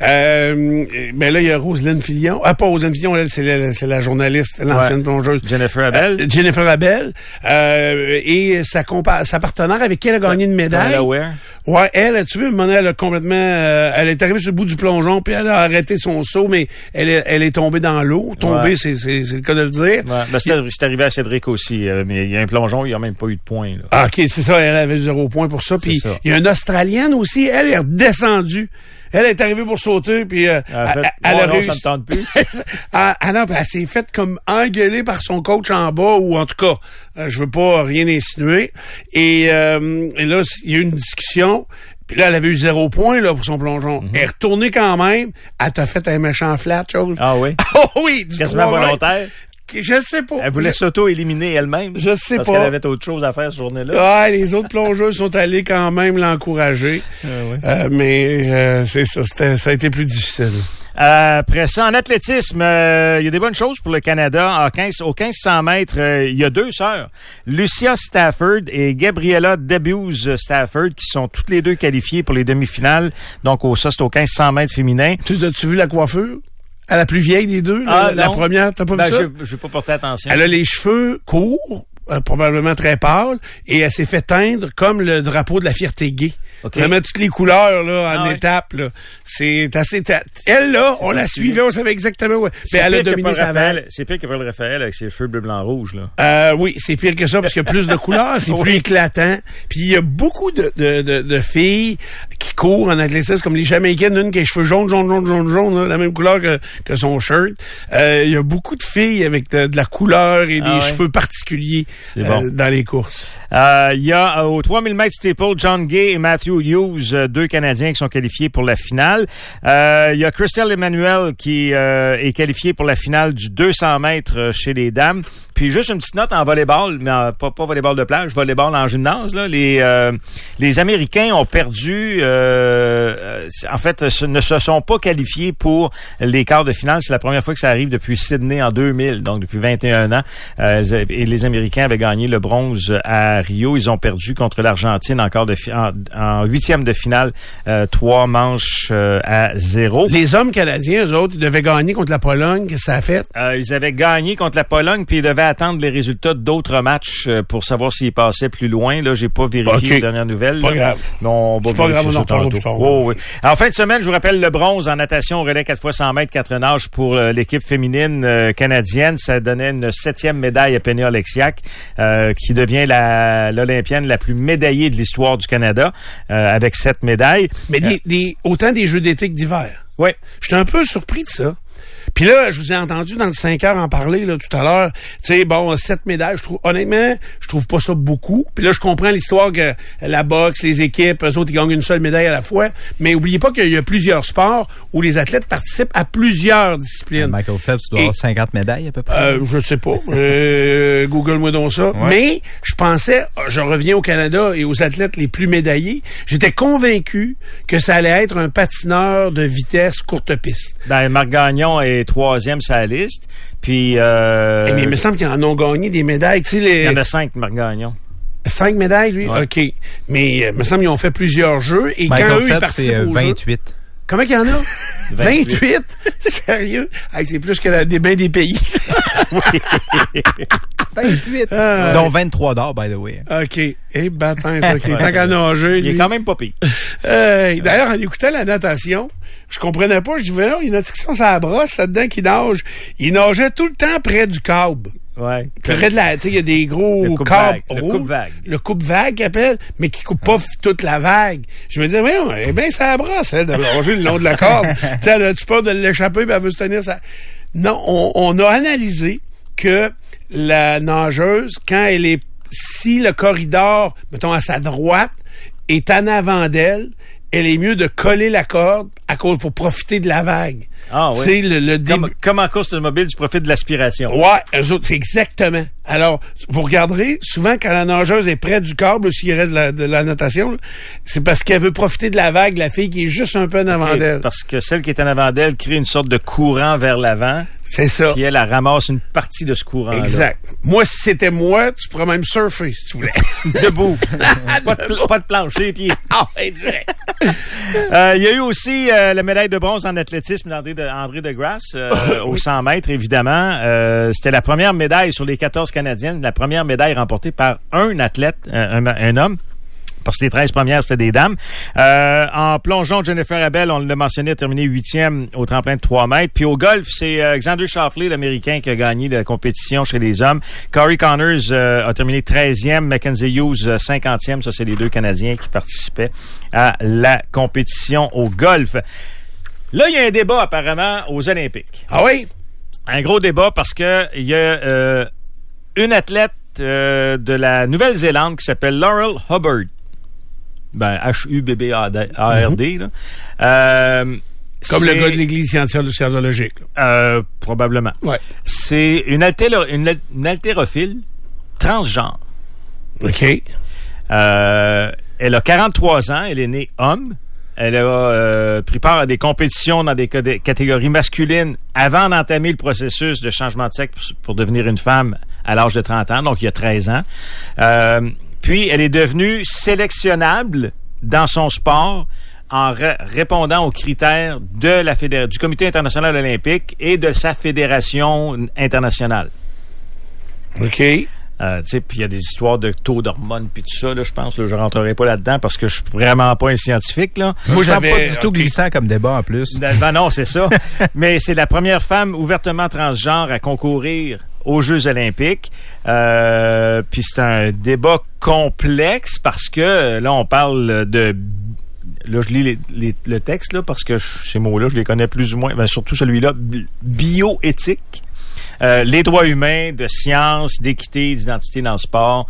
Mais là, il y a Roselyne Fillon. Pas Roselyne Fillon, elle, c'est la journaliste, l'ancienne plongeuse. Jennifer Abel. Jennifer Abel. Et sa partenaire avec qui elle a gagné une médaille. Ouais, elle, tu veux, elle a complètement... elle est arrivée sur le bout du plongeon, puis elle a arrêté son saut, mais elle est tombée dans l'eau. Tombée, c'est le cas de le dire. Ouais. Ben, c'est arrivé à Cédric aussi. Mais il y a un plongeon, il n'y a même pas eu de point. Là. Ah, OK, c'est ça. Elle avait 0 point pour ça. Puis il y a une Australienne aussi. Elle est redescendue. Elle est arrivée pour sauter, puis elle a réussi. Ça me tente plus. Non, elle s'est faite comme engueuler par son coach en bas, ou en tout cas, je veux pas rien insinuer. Et là, il y a eu une discussion. Puis là, elle avait eu 0 point là, pour son plongeon. Elle est retournée quand même. Elle t'a fait un méchant flat, chose. Ah oui? Oh oui! Quasiment volontaire. Je sais pas. Elle voulait s'auto-éliminer elle-même. Je sais parce pas. Parce qu'elle avait autre chose à faire cette journée-là. Ah, les autres plongeurs sont allés quand même l'encourager. Mais c'est ça, ça a été plus difficile. Après ça, en athlétisme, il y a des bonnes choses pour le Canada. Au 1500 mètres, il y a deux sœurs, Lucia Stafford et Gabriella Debuse Stafford, qui sont toutes les deux qualifiées pour les demi-finales. Donc, c'est au 1500 mètres féminin. As-tu vu la coiffure? À la plus vieille des deux, la première, t'as pas vu ça? J'ai pas porté attention. Elle a les cheveux courts, probablement très pâles, et elle s'est fait teindre comme le drapeau de la fierté gay. Okay. Vraiment toutes les couleurs là en étapes là. C'est assez elle là, on la suivait, on savait exactement où. Mais elle a dominé sa vague. C'est pire que Paul Raphaël avec ses cheveux bleu blanc rouge là. Oui, c'est pire que ça parce qu'il y a plus de couleurs, c'est plus éclatant. Puis il y a beaucoup de filles qui courent en athlétisme comme les Jamaïcaines, une qui a les cheveux jaune là, la même couleur que son shirt. Il y a beaucoup de filles avec de la couleur et des cheveux particuliers dans les courses. Il y a au 3000 mètres steeple John Gay et Matthew Hughes, deux Canadiens qui sont qualifiés pour la finale. Il y a Christelle Emmanuel qui est qualifiée pour la finale du 200 mètres chez les dames. Puis juste une petite note en volleyball, mais pas volleyball de plage, volleyball en gymnase. Là. Les Américains ont perdu, en fait, ne se sont pas qualifiés pour les quarts de finale. C'est la première fois que ça arrive depuis Sydney en 2000, donc depuis 21 ans. Et les Américains avaient gagné le bronze à Rio. Ils ont perdu contre l'Argentine en huitième de finale, 3 manches à 0. Les hommes canadiens, eux autres, ils devaient gagner contre la Pologne. Qu'est-ce que ça a fait? Ils avaient gagné contre la Pologne, puis ils devaient attendre les résultats d'autres matchs pour savoir s'ils passaient plus loin. Là, j'ai pas vérifié les dernières nouvelles. Pas grave. Non, c'est pas grave, on en parlera plus tard. Oui. En fin de semaine, je vous rappelle le bronze en natation relais 4x100 mètres, 4 nages pour l'équipe féminine canadienne. Ça donnait une 7e médaille à Penny Oleksiak, qui devient l'Olympienne la plus médaillée de l'histoire du Canada, avec 7 médailles. Mais autant des Jeux d'été que d'hiver. Oui. J'étais un peu surpris de ça. Puis là, je vous ai entendu dans le 5 heures en parler là tout à l'heure. Tu sais, 7 médailles, honnêtement, je trouve pas ça beaucoup. Puis là, je comprends l'histoire que la boxe, les équipes, eux autres, ils gagnent une seule médaille à la fois. Mais oubliez pas qu'il y a plusieurs sports où les athlètes participent à plusieurs disciplines. Michael Phelps doit avoir 50 médailles à peu près. Je sais pas. Google-moi donc ça. Ouais. Mais je reviens au Canada et aux athlètes les plus médaillés. J'étais convaincu que ça allait être un patineur de vitesse courte piste. Marc Gagnon est 3e sur la liste. Puis, mais il me semble qu'ils en ont gagné des médailles. Il y en a 5, Marc Gagnon. 5 médailles, lui? Ouais. OK. Mais il me semble qu'ils ont fait plusieurs jeux. Et Michael quand eux, Phelps, ils participent c'est aux 28. Jeux, comment qu'il y en a? 28? Sérieux? Hey, c'est plus que des pays. 28. Dont 23 d'or, by the way. OK. Bâtin, ça. Tant qu'à nager. Il est quand même pas pire. D'ailleurs, en écoutant la natation, je comprenais pas. Je disais, il y a une section sur la brosse là-dedans qui nage. Il nageait tout le temps près du câble. Ouais. Près de la, tu sais, il y a des gros câbles rouges. Le coupe-vague. Le coupe-vague qu'il appelle, mais qui coupe pas toute la vague. Je me disais, ça la brosse, elle, de nager le long de la corde. Tu sais, elle a-tu peur de l'échapper, puis elle veut se tenir ça. Non, on a analysé que la nageuse, si le corridor, mettons, à sa droite, est en avant d'elle, elle est mieux de coller la corde pour profiter de la vague. Ah oui. Comme en course automobile, tu profites de l'aspiration. Ouais, eux autres, c'est exactement. Alors, vous regarderez, souvent quand la nageuse est près du câble, s'il reste de la natation, là, c'est parce qu'elle veut profiter de la vague, la fille qui est juste un peu en avant d'elle. Parce que celle qui est en avant d'elle crée une sorte de courant vers l'avant. C'est ça. Puis elle ramasse une partie de ce courant-là. Exact. Moi, si c'était moi, tu pourrais même surfer, si tu voulais. Debout. pas de planche, les pieds. Ah, direct. Il y a eu aussi la médaille de bronze en athlétisme d'André Degrasse au 100 mètres, évidemment. C'était la première médaille sur les 14 Canadiennes, la première médaille remportée par un athlète, un homme. Parce que les 13 premières, c'était des dames. En plongeon, Jennifer Abel, on l'a mentionné, a terminé 8e au tremplin de 3 mètres. Puis au golf, c'est Xander Schauffele, l'Américain, qui a gagné la compétition chez les hommes. Corey Connors a terminé 13e. Mackenzie Hughes, 50e. Ça, c'est les deux Canadiens qui participaient à la compétition au golf. Là, il y a un débat, apparemment, aux Olympiques. Ah oui? Un gros débat parce que il y a une athlète de la Nouvelle-Zélande qui s'appelle Laurel Hubbard. Hubbard, là. Comme le gars de l'Église scientologique. Probablement. Ouais. C'est une haltérophile transgenre. OK. Elle a 43 ans, elle est née homme. Elle a pris part à des compétitions dans des catégories masculines avant d'entamer le processus de changement de sexe pour devenir une femme à l'âge de 30 ans, donc il y a 13 ans. Puis, elle est devenue sélectionnable dans son sport en répondant aux critères de du Comité international olympique et de sa fédération internationale. OK. Puis il y a des histoires de taux d'hormones puis tout ça, là, je pense. Là, je rentrerai pas là-dedans parce que je suis vraiment pas un scientifique. Là. Moi, j'avais pas du tout glissant comme débat en plus. Ben non, c'est ça. Mais c'est la première femme ouvertement transgenre à concourir aux Jeux olympiques. Puis c'est un débat complexe parce que là, on parle de... Là, je lis le texte là parce que ces mots-là, je les connais plus ou moins. Ben, surtout celui-là, bioéthique. Les droits humains, de science, d'équité, d'identité dans le sport.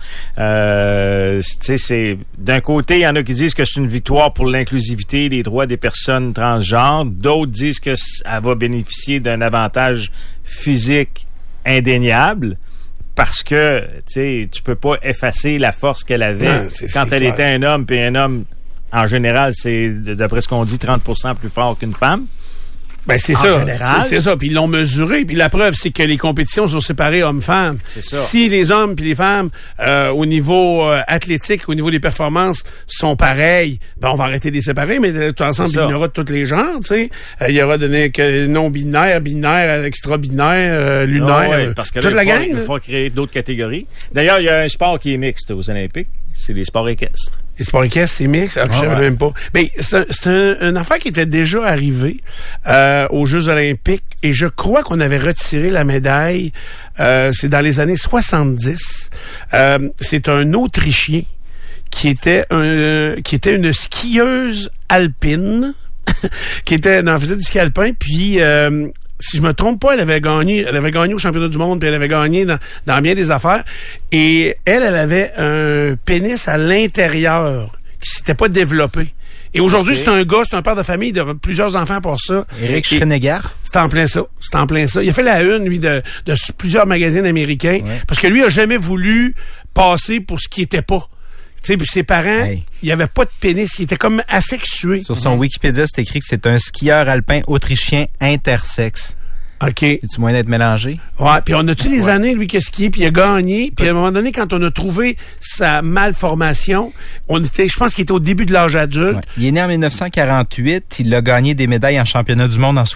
C'est d'un côté, il y en a qui disent que c'est une victoire pour l'inclusivité, les droits des personnes transgenres. D'autres disent que elle va bénéficier d'un avantage physique indéniable parce que tu peux pas effacer la force qu'elle avait quand elle était un homme. Puis un homme, en général, c'est d'après ce qu'on dit 30% plus fort qu'une femme. Ben c'est ça, c'est ça. Puis ils l'ont mesuré. Puis la preuve, c'est que les compétitions sont séparées hommes-femmes. C'est ça. Si les hommes puis les femmes, au niveau athlétique, au niveau des performances, sont pareils, ben on va arrêter de les séparer. Mais tout ensemble, il y aura de tous les genres. Tu sais, il y aura non-binaire, binaire, extra-binaire, lunaire, parce que toute la gang. Il faut créer d'autres catégories. D'ailleurs, il y a un sport qui est mixte aux Olympiques. C'est les sports équestres. Les sports équestres, c'est mix? Je savais même pas. Mais c'est une affaire qui était déjà arrivée aux Jeux olympiques et je crois qu'on avait retiré la médaille. C'est dans les années 70. C'est un Autrichien qui était une skieuse alpine qui faisait du ski alpin, puis si je me trompe pas, elle avait gagné au championnat du monde, puis elle avait gagné dans bien des affaires. Et elle avait un pénis à l'intérieur qui s'était pas développé. Et aujourd'hui, c'est un père de famille de plusieurs enfants pour ça. Éric Schreneger. C'est en plein ça. Il a fait la une, lui, de plusieurs magazines américains, parce que lui a jamais voulu passer pour ce qui était pas. Tu sais, puis ses parents, il avait pas de pénis, il était comme asexué. Sur son Wikipédia, c'est écrit que c'est un skieur alpin autrichien intersexe. OK. Es-tu moyen d'être mélangé? Ouais, puis on a-tu les années, lui, qu'est-ce qu'il est, puis il a gagné, puis à un moment donné, quand on a trouvé sa malformation, je pense qu'il était au début de l'âge adulte. Ouais. Il est né en 1948, il a gagné des médailles en championnat du monde en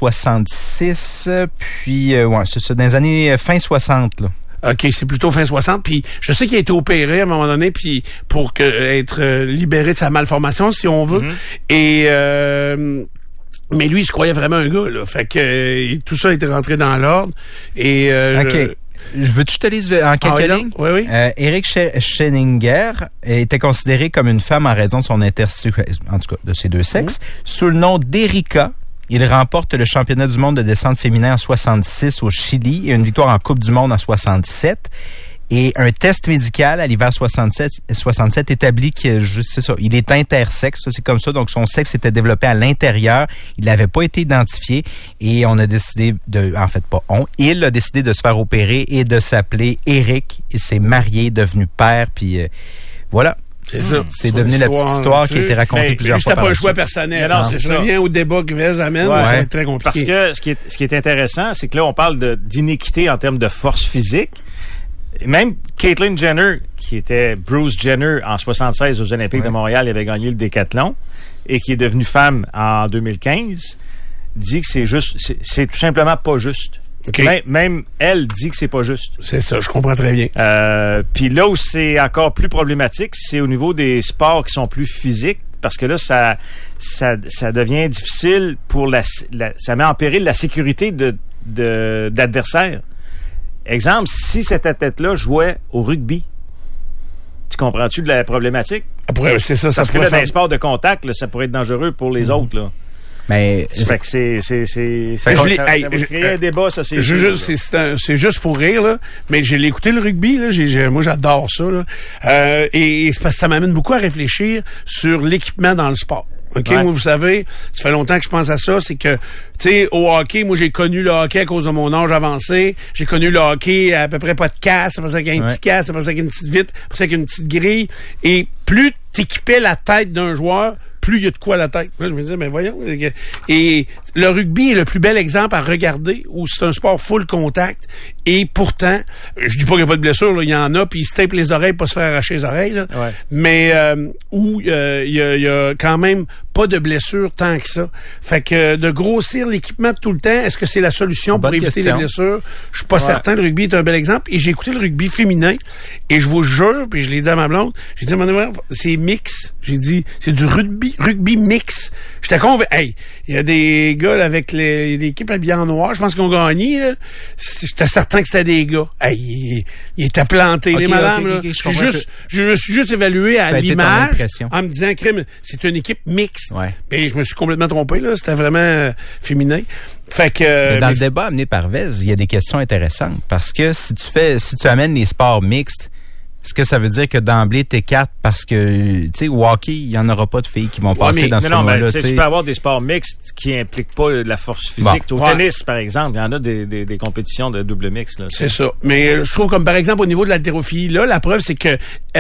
66, puis, c'est ça, dans les années fin 60, là. OK, c'est plutôt fin 60. Puis je sais qu'il a été opéré à un moment donné puis pour être libéré de sa malformation, si on veut. Et mais lui, il se croyait vraiment un gars, là. Fait que tout ça était rentré dans l'ordre. Et OK. Je veux que je te lise en quelques lignes? Oui. Éric Schreninger était considéré comme une femme en raison de son intersexualité, en tout cas de ses deux sexes, sous le nom d'Erika. Il remporte le championnat du monde de descente féminin en 66 au Chili et une victoire en Coupe du monde en 67. Et un test médical à l'hiver 67 établit que, c'est ça, il est intersexe, ça, c'est comme ça. Donc, son sexe s'était développé à l'intérieur. Il n'avait pas été identifié et on a décidé il a décidé de se faire opérer et de s'appeler Éric. Il s'est marié, devenu père, puis voilà. C'est ça. C'est devenu la petite histoire qui a été racontée plusieurs fois. C'était pas un choix personnel. Non, c'est ça. Ça vient au débat que Vez amène, ça va être très compliqué. Parce que ce qui est intéressant, c'est que là, on parle d'inéquité en termes de force physique. Même Caitlyn Jenner, qui était Bruce Jenner en 76 aux Olympiques de Montréal, il avait gagné le décathlon et qui est devenue femme en 2015, dit que c'est tout simplement pas juste. Okay. Même elle dit que c'est pas juste. C'est ça, je comprends très bien. Puis là où c'est encore plus problématique, c'est au niveau des sports qui sont plus physiques, parce que là, ça devient difficile ça met en péril la sécurité d'adversaires. Exemple, si cet athlète-là jouait au rugby, tu comprends-tu de la problématique? C'est ça, parce que là, dans les sports de contact, là, ça pourrait être dangereux pour les autres, là. Mais fait que ça va créer un débat, ça, c'est juste pour rire, là. Mais j'ai écouté le rugby, là. Moi, j'adore ça, là. Et c'est parce que ça m'amène beaucoup à réfléchir sur l'équipement dans le sport. OK, moi, vous savez, ça fait longtemps que je pense à ça, c'est que, tu sais, au hockey, moi, j'ai connu le hockey à cause de mon âge avancé. J'ai connu le hockey à peu près pas de casse, c'est pour ça qu'il y a un petit casse, c'est pour ça qu'il y a une petite vitre, c'est pour ça qu'il y a une petite grille. Et plus t'équipais la tête d'un joueur, plus il y a de quoi à la tête. Moi, je me disais, mais voyons. Et le rugby est le plus bel exemple à regarder où c'est un sport full contact. Et pourtant, je dis pas qu'il n'y a pas de blessure, là, il y en a, puis ils se tapent les oreilles pour pas se faire arracher les oreilles, là. Ouais. Mais où il y a quand même pas de blessure tant que ça. Fait que de grossir l'équipement tout le temps, est-ce que c'est la solution pour éviter les blessures? Je suis pas certain. Le rugby est un bel exemple. Et j'ai écouté le rugby féminin, et je vous jure, puis je l'ai dit à ma blonde, j'ai dit, c'est mix. J'ai dit, c'est du rugby mix. J'étais convaincu. Hey, il y a des gars là, avec des équipes habillées en noir, je pense qu'ils ont gagné. Là. J'étais certain que c'était des gars. Hey, ils étaient plantés, les madames. Je me suis juste évalué à l'image en me disant, crime, c'est une équipe mixte. Ouais. Et je me suis complètement trompé, là. C'était vraiment féminin. Fait que. Dans le débat amené par Vez, il y a des questions intéressantes. Parce que si tu amènes les sports mixtes, est-ce que ça veut dire que d'emblée t'écartes parce que, tu sais, au hockey, il n'y en aura pas de filles qui vont passer dans ce tournoi-là. Tu peux avoir des sports mixtes qui impliquent pas de la force physique. Au tennis, par exemple, il y en a des compétitions de double mix. Là, c'est ça. Mais je trouve comme, par exemple, au niveau de l'haltérophilie, là, la preuve, c'est que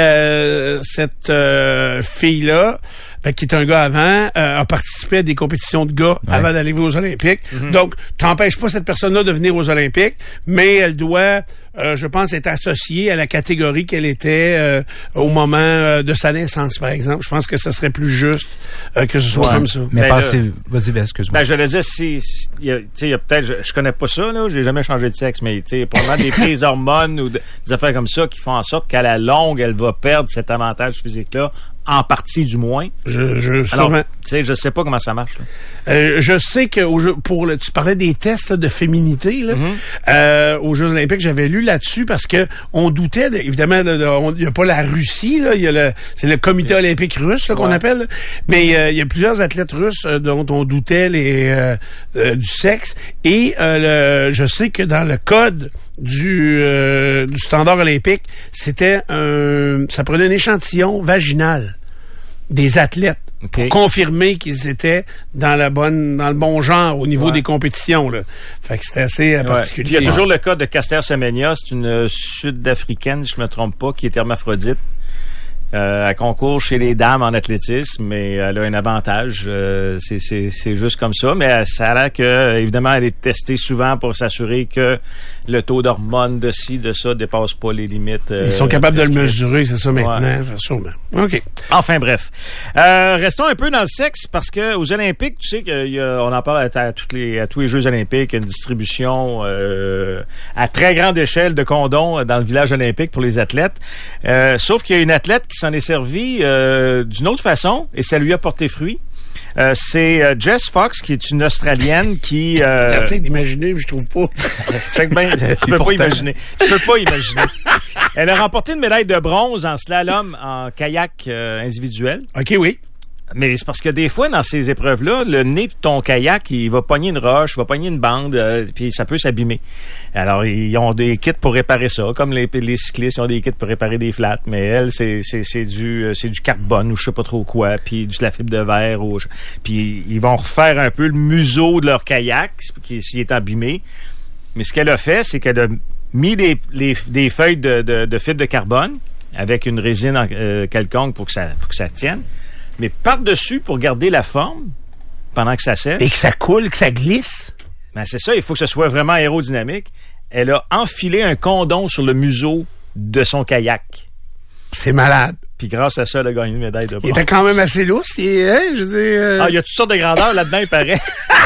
cette fille-là, qui est un gars avant, a participé à des compétitions de gars avant d'aller aux Olympiques. Mm-hmm. Donc, t'empêches pas cette personne-là de venir aux Olympiques, mais elle doit, je pense, être associée à la catégorie qu'elle était au moment de sa naissance, par exemple. Je pense que ce serait plus juste que ce soit comme ça. Mais vas-y, excuse-moi. Je le dis, il y a peut-être, je connais pas ça, là, j'ai jamais changé de sexe, mais il y a probablement des prises d'hormones ou des affaires comme ça qui font en sorte qu'à la longue, elle va perdre cet avantage physique-là, en partie du moins. Alors, je sais pas comment ça marche. Je sais que tu parlais des tests là, de féminité là, aux Jeux Olympiques, j'avais lu là-dessus parce que on doutait, évidemment, il y a pas la Russie là, c'est le Comité olympique russe là, qu'on appelle, là, mais il y a plusieurs athlètes russes dont on doutait du sexe et je sais que dans le code du standard olympique, c'était ça prenait un échantillon vaginal des athlètes pour confirmer qu'ils étaient dans le bon genre au niveau des compétitions là. Fait que c'était assez particulier. Il y a toujours le cas de Caster Semenya, c'est une Sud-Africaine, je me trompe pas, qui est hermaphrodite. Elle concourt chez les dames en athlétisme, mais elle a un avantage. C'est juste comme ça. Mais ça a l'air que, évidemment, elle est testée souvent pour s'assurer que le taux d'hormones de ci, de ça, dépasse pas les limites. Ils sont capables de le mesurer, c'est ça maintenant, sûrement. OK. Enfin, bref. Restons un peu dans le sexe, parce que aux Olympiques, tu sais qu'on en parle à tous les Jeux Olympiques, une distribution à très grande échelle de condoms dans le village olympique pour les athlètes. Sauf qu'il y a une athlète qui s'en est servi d'une autre façon et ça lui a porté fruit. C'est Jess Fox, qui est une Australienne qui... J'essaie d'imaginer, mais je trouve pas. Tu peux pas imaginer. Tu peux pas imaginer. Elle a remporté une médaille de bronze en slalom en kayak individuel. OK, oui. Mais c'est parce que des fois, dans ces épreuves-là, le nez de ton kayak, il va pogner une roche, va pogner une bande, puis ça peut s'abîmer. Alors, ils ont des kits pour réparer ça, comme les cyclistes, ils ont des kits pour réparer des flats, mais elle, c'est du carbone ou je sais pas trop quoi, puis de la fibre de verre, puis ils vont refaire un peu le museau de leur kayak, s'il est abîmé. Mais ce qu'elle a fait, c'est qu'elle a mis des feuilles de fibre de carbone avec une résine quelconque pour que ça tienne. Mais par-dessus, pour garder la forme, pendant que ça sèche... Et que ça coule, que ça glisse. Ben c'est ça, il faut que ce soit vraiment aérodynamique. Elle a enfilé un condom sur le museau de son kayak. C'est malade. Puis grâce à ça, elle a gagné une médaille de bronze. Il était quand même assez lousse. Il y a toutes sortes de grandeurs là-dedans, il paraît.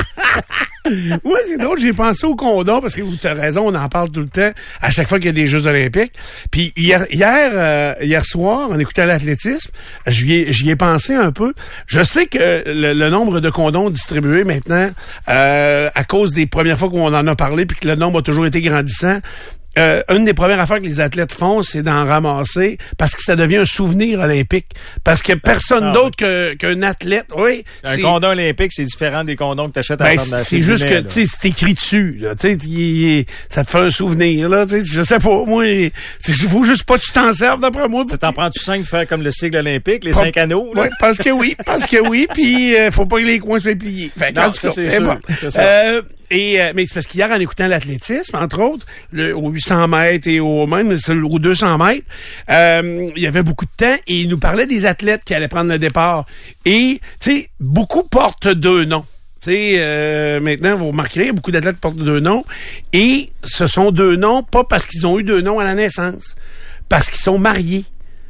Oui, c'est drôle, j'ai pensé au condom, parce que tu as raison, on en parle tout le temps, à chaque fois qu'il y a des Jeux Olympiques. Puis hier soir, en écoutant l'athlétisme, j'y ai pensé un peu. Je sais que le nombre de condoms distribués maintenant, à cause des premières fois qu'on en a parlé, puis que le nombre a toujours été grandissant, une des premières affaires que les athlètes font, c'est d'en ramasser parce que ça devient un souvenir olympique. Parce que personne d'autre qu'un athlète, oui. Un condom olympique, c'est différent des condoms que t'achètes à la pharmacie. C'est juste que, tu sais, c'est écrit dessus, là. Tu sais, ça te fait un souvenir, là. Tu sais, je sais pas, moi, il faut juste pas que tu t'en serves, d'après moi. Ça t'en prend-tu 5 faire comme le sigle olympique, les 5 anneaux, là? Oui, parce que oui, puis faut pas que les coins soient pliés. Fait, non, ça, c'est sûr. Bon. C'est ça. Mais c'est parce qu'hier, en écoutant l'athlétisme, entre autres, au 800 mètres et au 200 mètres, il y avait beaucoup de temps et il nous parlait des athlètes qui allaient prendre le départ. Et, tu sais, beaucoup portent 2 noms. Tu sais, maintenant, vous remarquerez, beaucoup d'athlètes portent 2 noms. Et ce sont 2 noms, pas parce qu'ils ont eu 2 noms à la naissance, parce qu'ils sont mariés.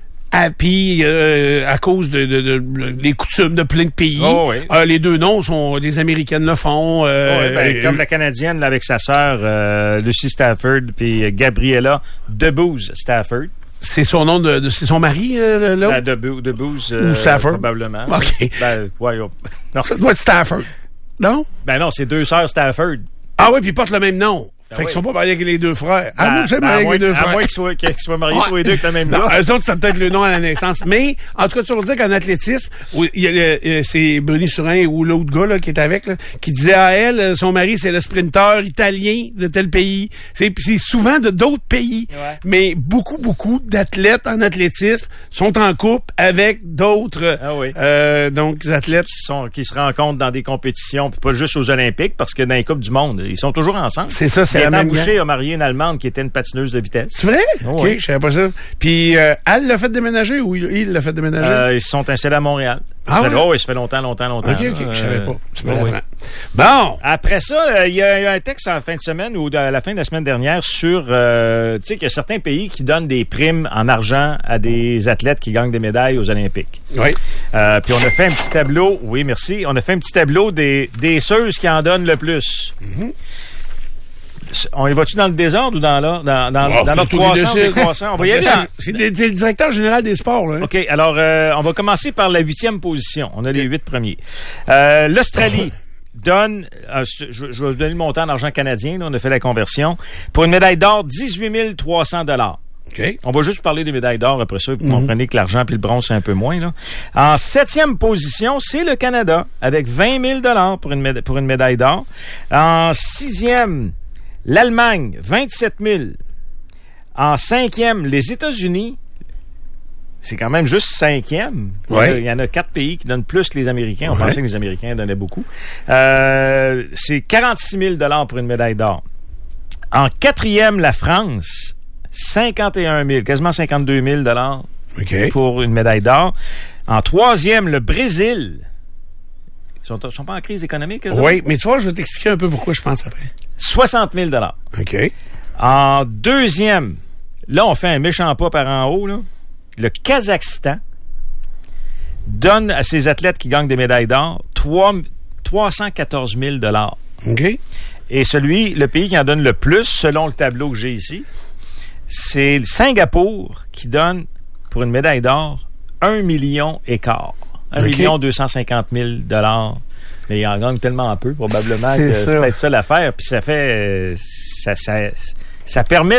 Puis à cause des coutumes de plein de pays, les 2 noms sont des Américaines le font. Comme la Canadienne là, avec sa sœur Lucy Stafford puis Gabriella DeBooz Stafford. C'est son nom c'est son mari là. DeBooz ou Stafford probablement. OK. Non. Ça doit être Stafford. Non? Ben non, c'est 2 sœurs Stafford. Ah oui, puis ils portent le même nom. Fait qu'ils sont pas mariés avec les 2 frères. À moins qu'ils soient mariés tous les 2 avec le même nom. Eux autres, ça peut être le nom à la naissance. Mais, en tout cas, tu veux dire qu'en athlétisme, c'est Bruni Surin ou l'autre gars là, qui est avec, là, qui disait à elle, son mari, c'est le sprinteur italien de tel pays. C'est souvent de d'autres pays. Ouais. Mais beaucoup d'athlètes en athlétisme sont en couple avec d'autres donc athlètes. Qui se rencontrent dans des compétitions, puis pas juste aux Olympiques, parce que dans les Coupes du Monde, ils sont toujours ensemble. C'est ça, c'est Gaëtan Boucher a marié une Allemande qui était une patineuse de vitesse. C'est vrai? OK, je savais pas ça. Puis, elle l'a fait déménager ou il l'a fait déménager? Ils se sont installés à Montréal. Ah ça fait longtemps. OK, je savais pas. Tu me l'apprends. Bon! Après ça, il y a un texte en fin de semaine ou à la fin de la semaine dernière sur, tu sais, qu'il y a certains pays qui donnent des primes en argent à des athlètes qui gagnent des médailles aux Olympiques. Oui. Puis on a fait un petit tableau. Oui, merci. On a fait un petit tableau des ceuses qui en donnent le plus. Mm-hmm. On y va-tu dans le désordre ou dans notre croissant? On va y aller. C'est le directeur général des sports, là. OK. Alors, on va commencer par la 8e position. On a les 8 premiers. L'Australie donne, je vais vous donner le montant d'argent canadien, là, on a fait la conversion. Pour une médaille d'or, 18 300 $. Okay. On va juste parler des médailles d'or après ça, vous comprenez que l'argent puis le bronze, c'est un peu moins, là. En 7e position, c'est le Canada, avec 20 000 $ pour une médaille d'or. En 6e, l'Allemagne, 27 000. En 5e, les États-Unis, c'est quand même juste 5e. Ouais. Il y en a 4 pays qui donnent plus que les Américains. On pensait que les Américains donnaient beaucoup. C'est 46 000 $ pour une médaille d'or. En 4e, la France, 51 000, quasiment 52 000 $ pour une médaille d'or. En 3e, le Brésil. Ils sont pas en crise économique? Oui, mais tu vois, je vais t'expliquer un peu pourquoi je pense après. 60 000 $. OK. En 2e, là, on fait un méchant pas par en haut, là. Le Kazakhstan donne à ses athlètes qui gagnent des médailles d'or 314 000 $. OK. Et le pays qui en donne le plus, selon le tableau que j'ai ici, c'est le Singapour qui donne, pour une médaille d'or, 1,25 million. 1 250 000 $. Mais il en gagne tellement peu, probablement, que c'est peut-être ça l'affaire. Puis ça fait... Ça permet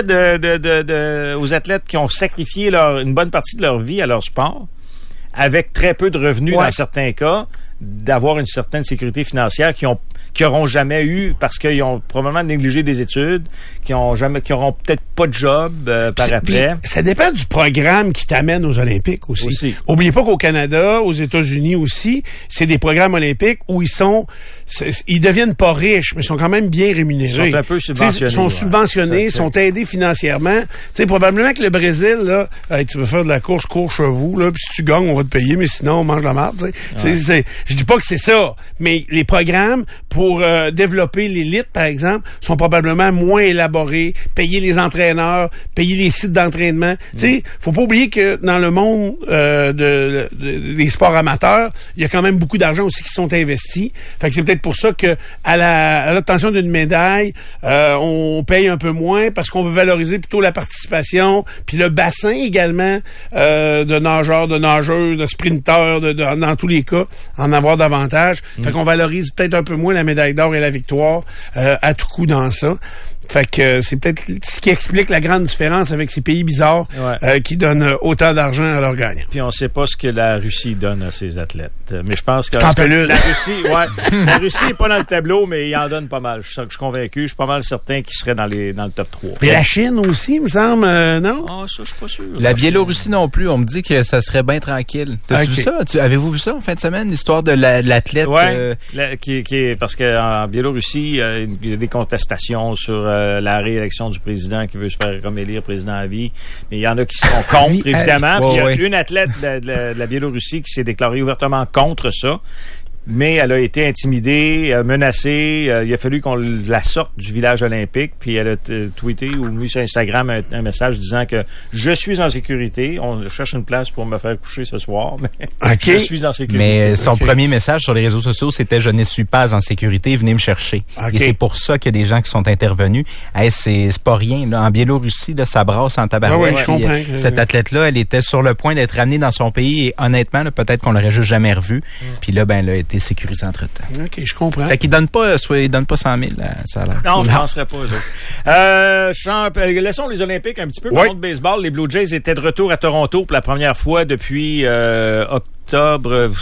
aux athlètes qui ont sacrifié une bonne partie de leur vie à leur sport, avec très peu de revenus dans certains cas, d'avoir une certaine sécurité financière qui auront jamais eu parce qu'ils ont probablement négligé des études, qui auront peut-être pas de job par après. Ça dépend du programme qui t'amène aux Olympiques aussi. Oubliez pas qu'au Canada, aux États-Unis aussi, c'est des programmes olympiques où ils deviennent pas riches, mais ils sont quand même bien rémunérés. Ils sont un peu subventionnés. Ils sont subventionnés, sont aidés financièrement. T'sais, probablement que le Brésil, là, tu veux faire de la course chevaux, là, puis si tu gagnes, on va te payer, mais sinon, on mange la marde. Je dis pas que c'est ça, mais les programmes pour développer l'élite, par exemple, sont probablement moins élaborés, payer les entraîneurs, payer les sites d'entraînement. Tu sais, faut pas oublier que dans le monde des sports amateurs, il y a quand même beaucoup d'argent aussi qui sont investis. Fait que c'est peut-être pour ça que à l'obtention d'une médaille, on paye un peu moins parce qu'on veut valoriser plutôt la participation, puis le bassin également de nageurs, de nageuses, de sprinteurs, dans tous les cas, en avoir davantage. Fait qu'on valorise peut-être un peu moins la médaille d'or et la victoire à tout coup dans ça. Fait que c'est peut-être ce qui explique la grande différence avec ces pays bizarres qui donnent autant d'argent à leurs gagnants. Puis on sait pas ce que la Russie donne à ses athlètes. Mais je pense que la Russie, la Russie est pas dans le tableau, mais il en donne pas mal. Je suis convaincu. Je suis pas mal certain qu'il serait dans le top 3. Et la Chine aussi, me semble, non? Ah, ça, je suis pas sûr. La Biélorussie non plus. On me dit que ça serait bien tranquille. T'as-tu vu ça? Avez-vous vu ça en fin de semaine, l'histoire de l'athlète? Oui, parce qu'en Biélorussie, il y a des contestations sur la réélection du président qui veut se faire comme élire président à vie. Mais il y en a qui sont contre, évidemment. Puis il y a une athlète de la Biélorussie qui s'est déclarée ouvertement contre ça. Mais elle a été intimidée, menacée. Il a fallu qu'on la sorte du village olympique. Puis elle a tweeté ou mis sur Instagram un message disant que je suis en sécurité. On cherche une place pour me faire coucher ce soir, mais je suis en sécurité. Mais son premier message sur les réseaux sociaux, c'était « Je ne suis pas en sécurité, venez me chercher ». Et c'est pour ça qu'il y a des gens qui sont intervenus. Hey, c'est pas rien. Là. En Biélorussie, là, ça brasse en tabarouette. Je comprends. Cette athlète-là, elle était sur le point d'être ramenée dans son pays et honnêtement, là, peut-être qu'on l'aurait juste jamais revue. Puis là, elle a été sécurisé entre-temps. OK, je comprends. Fait qu'ils donnent pas 100 000 ça a l'air. Non, je ne penserais pas. Laissons les Olympiques un petit peu. Parlons de baseball. Les Blue Jays étaient de retour à Toronto pour la première fois depuis octobre.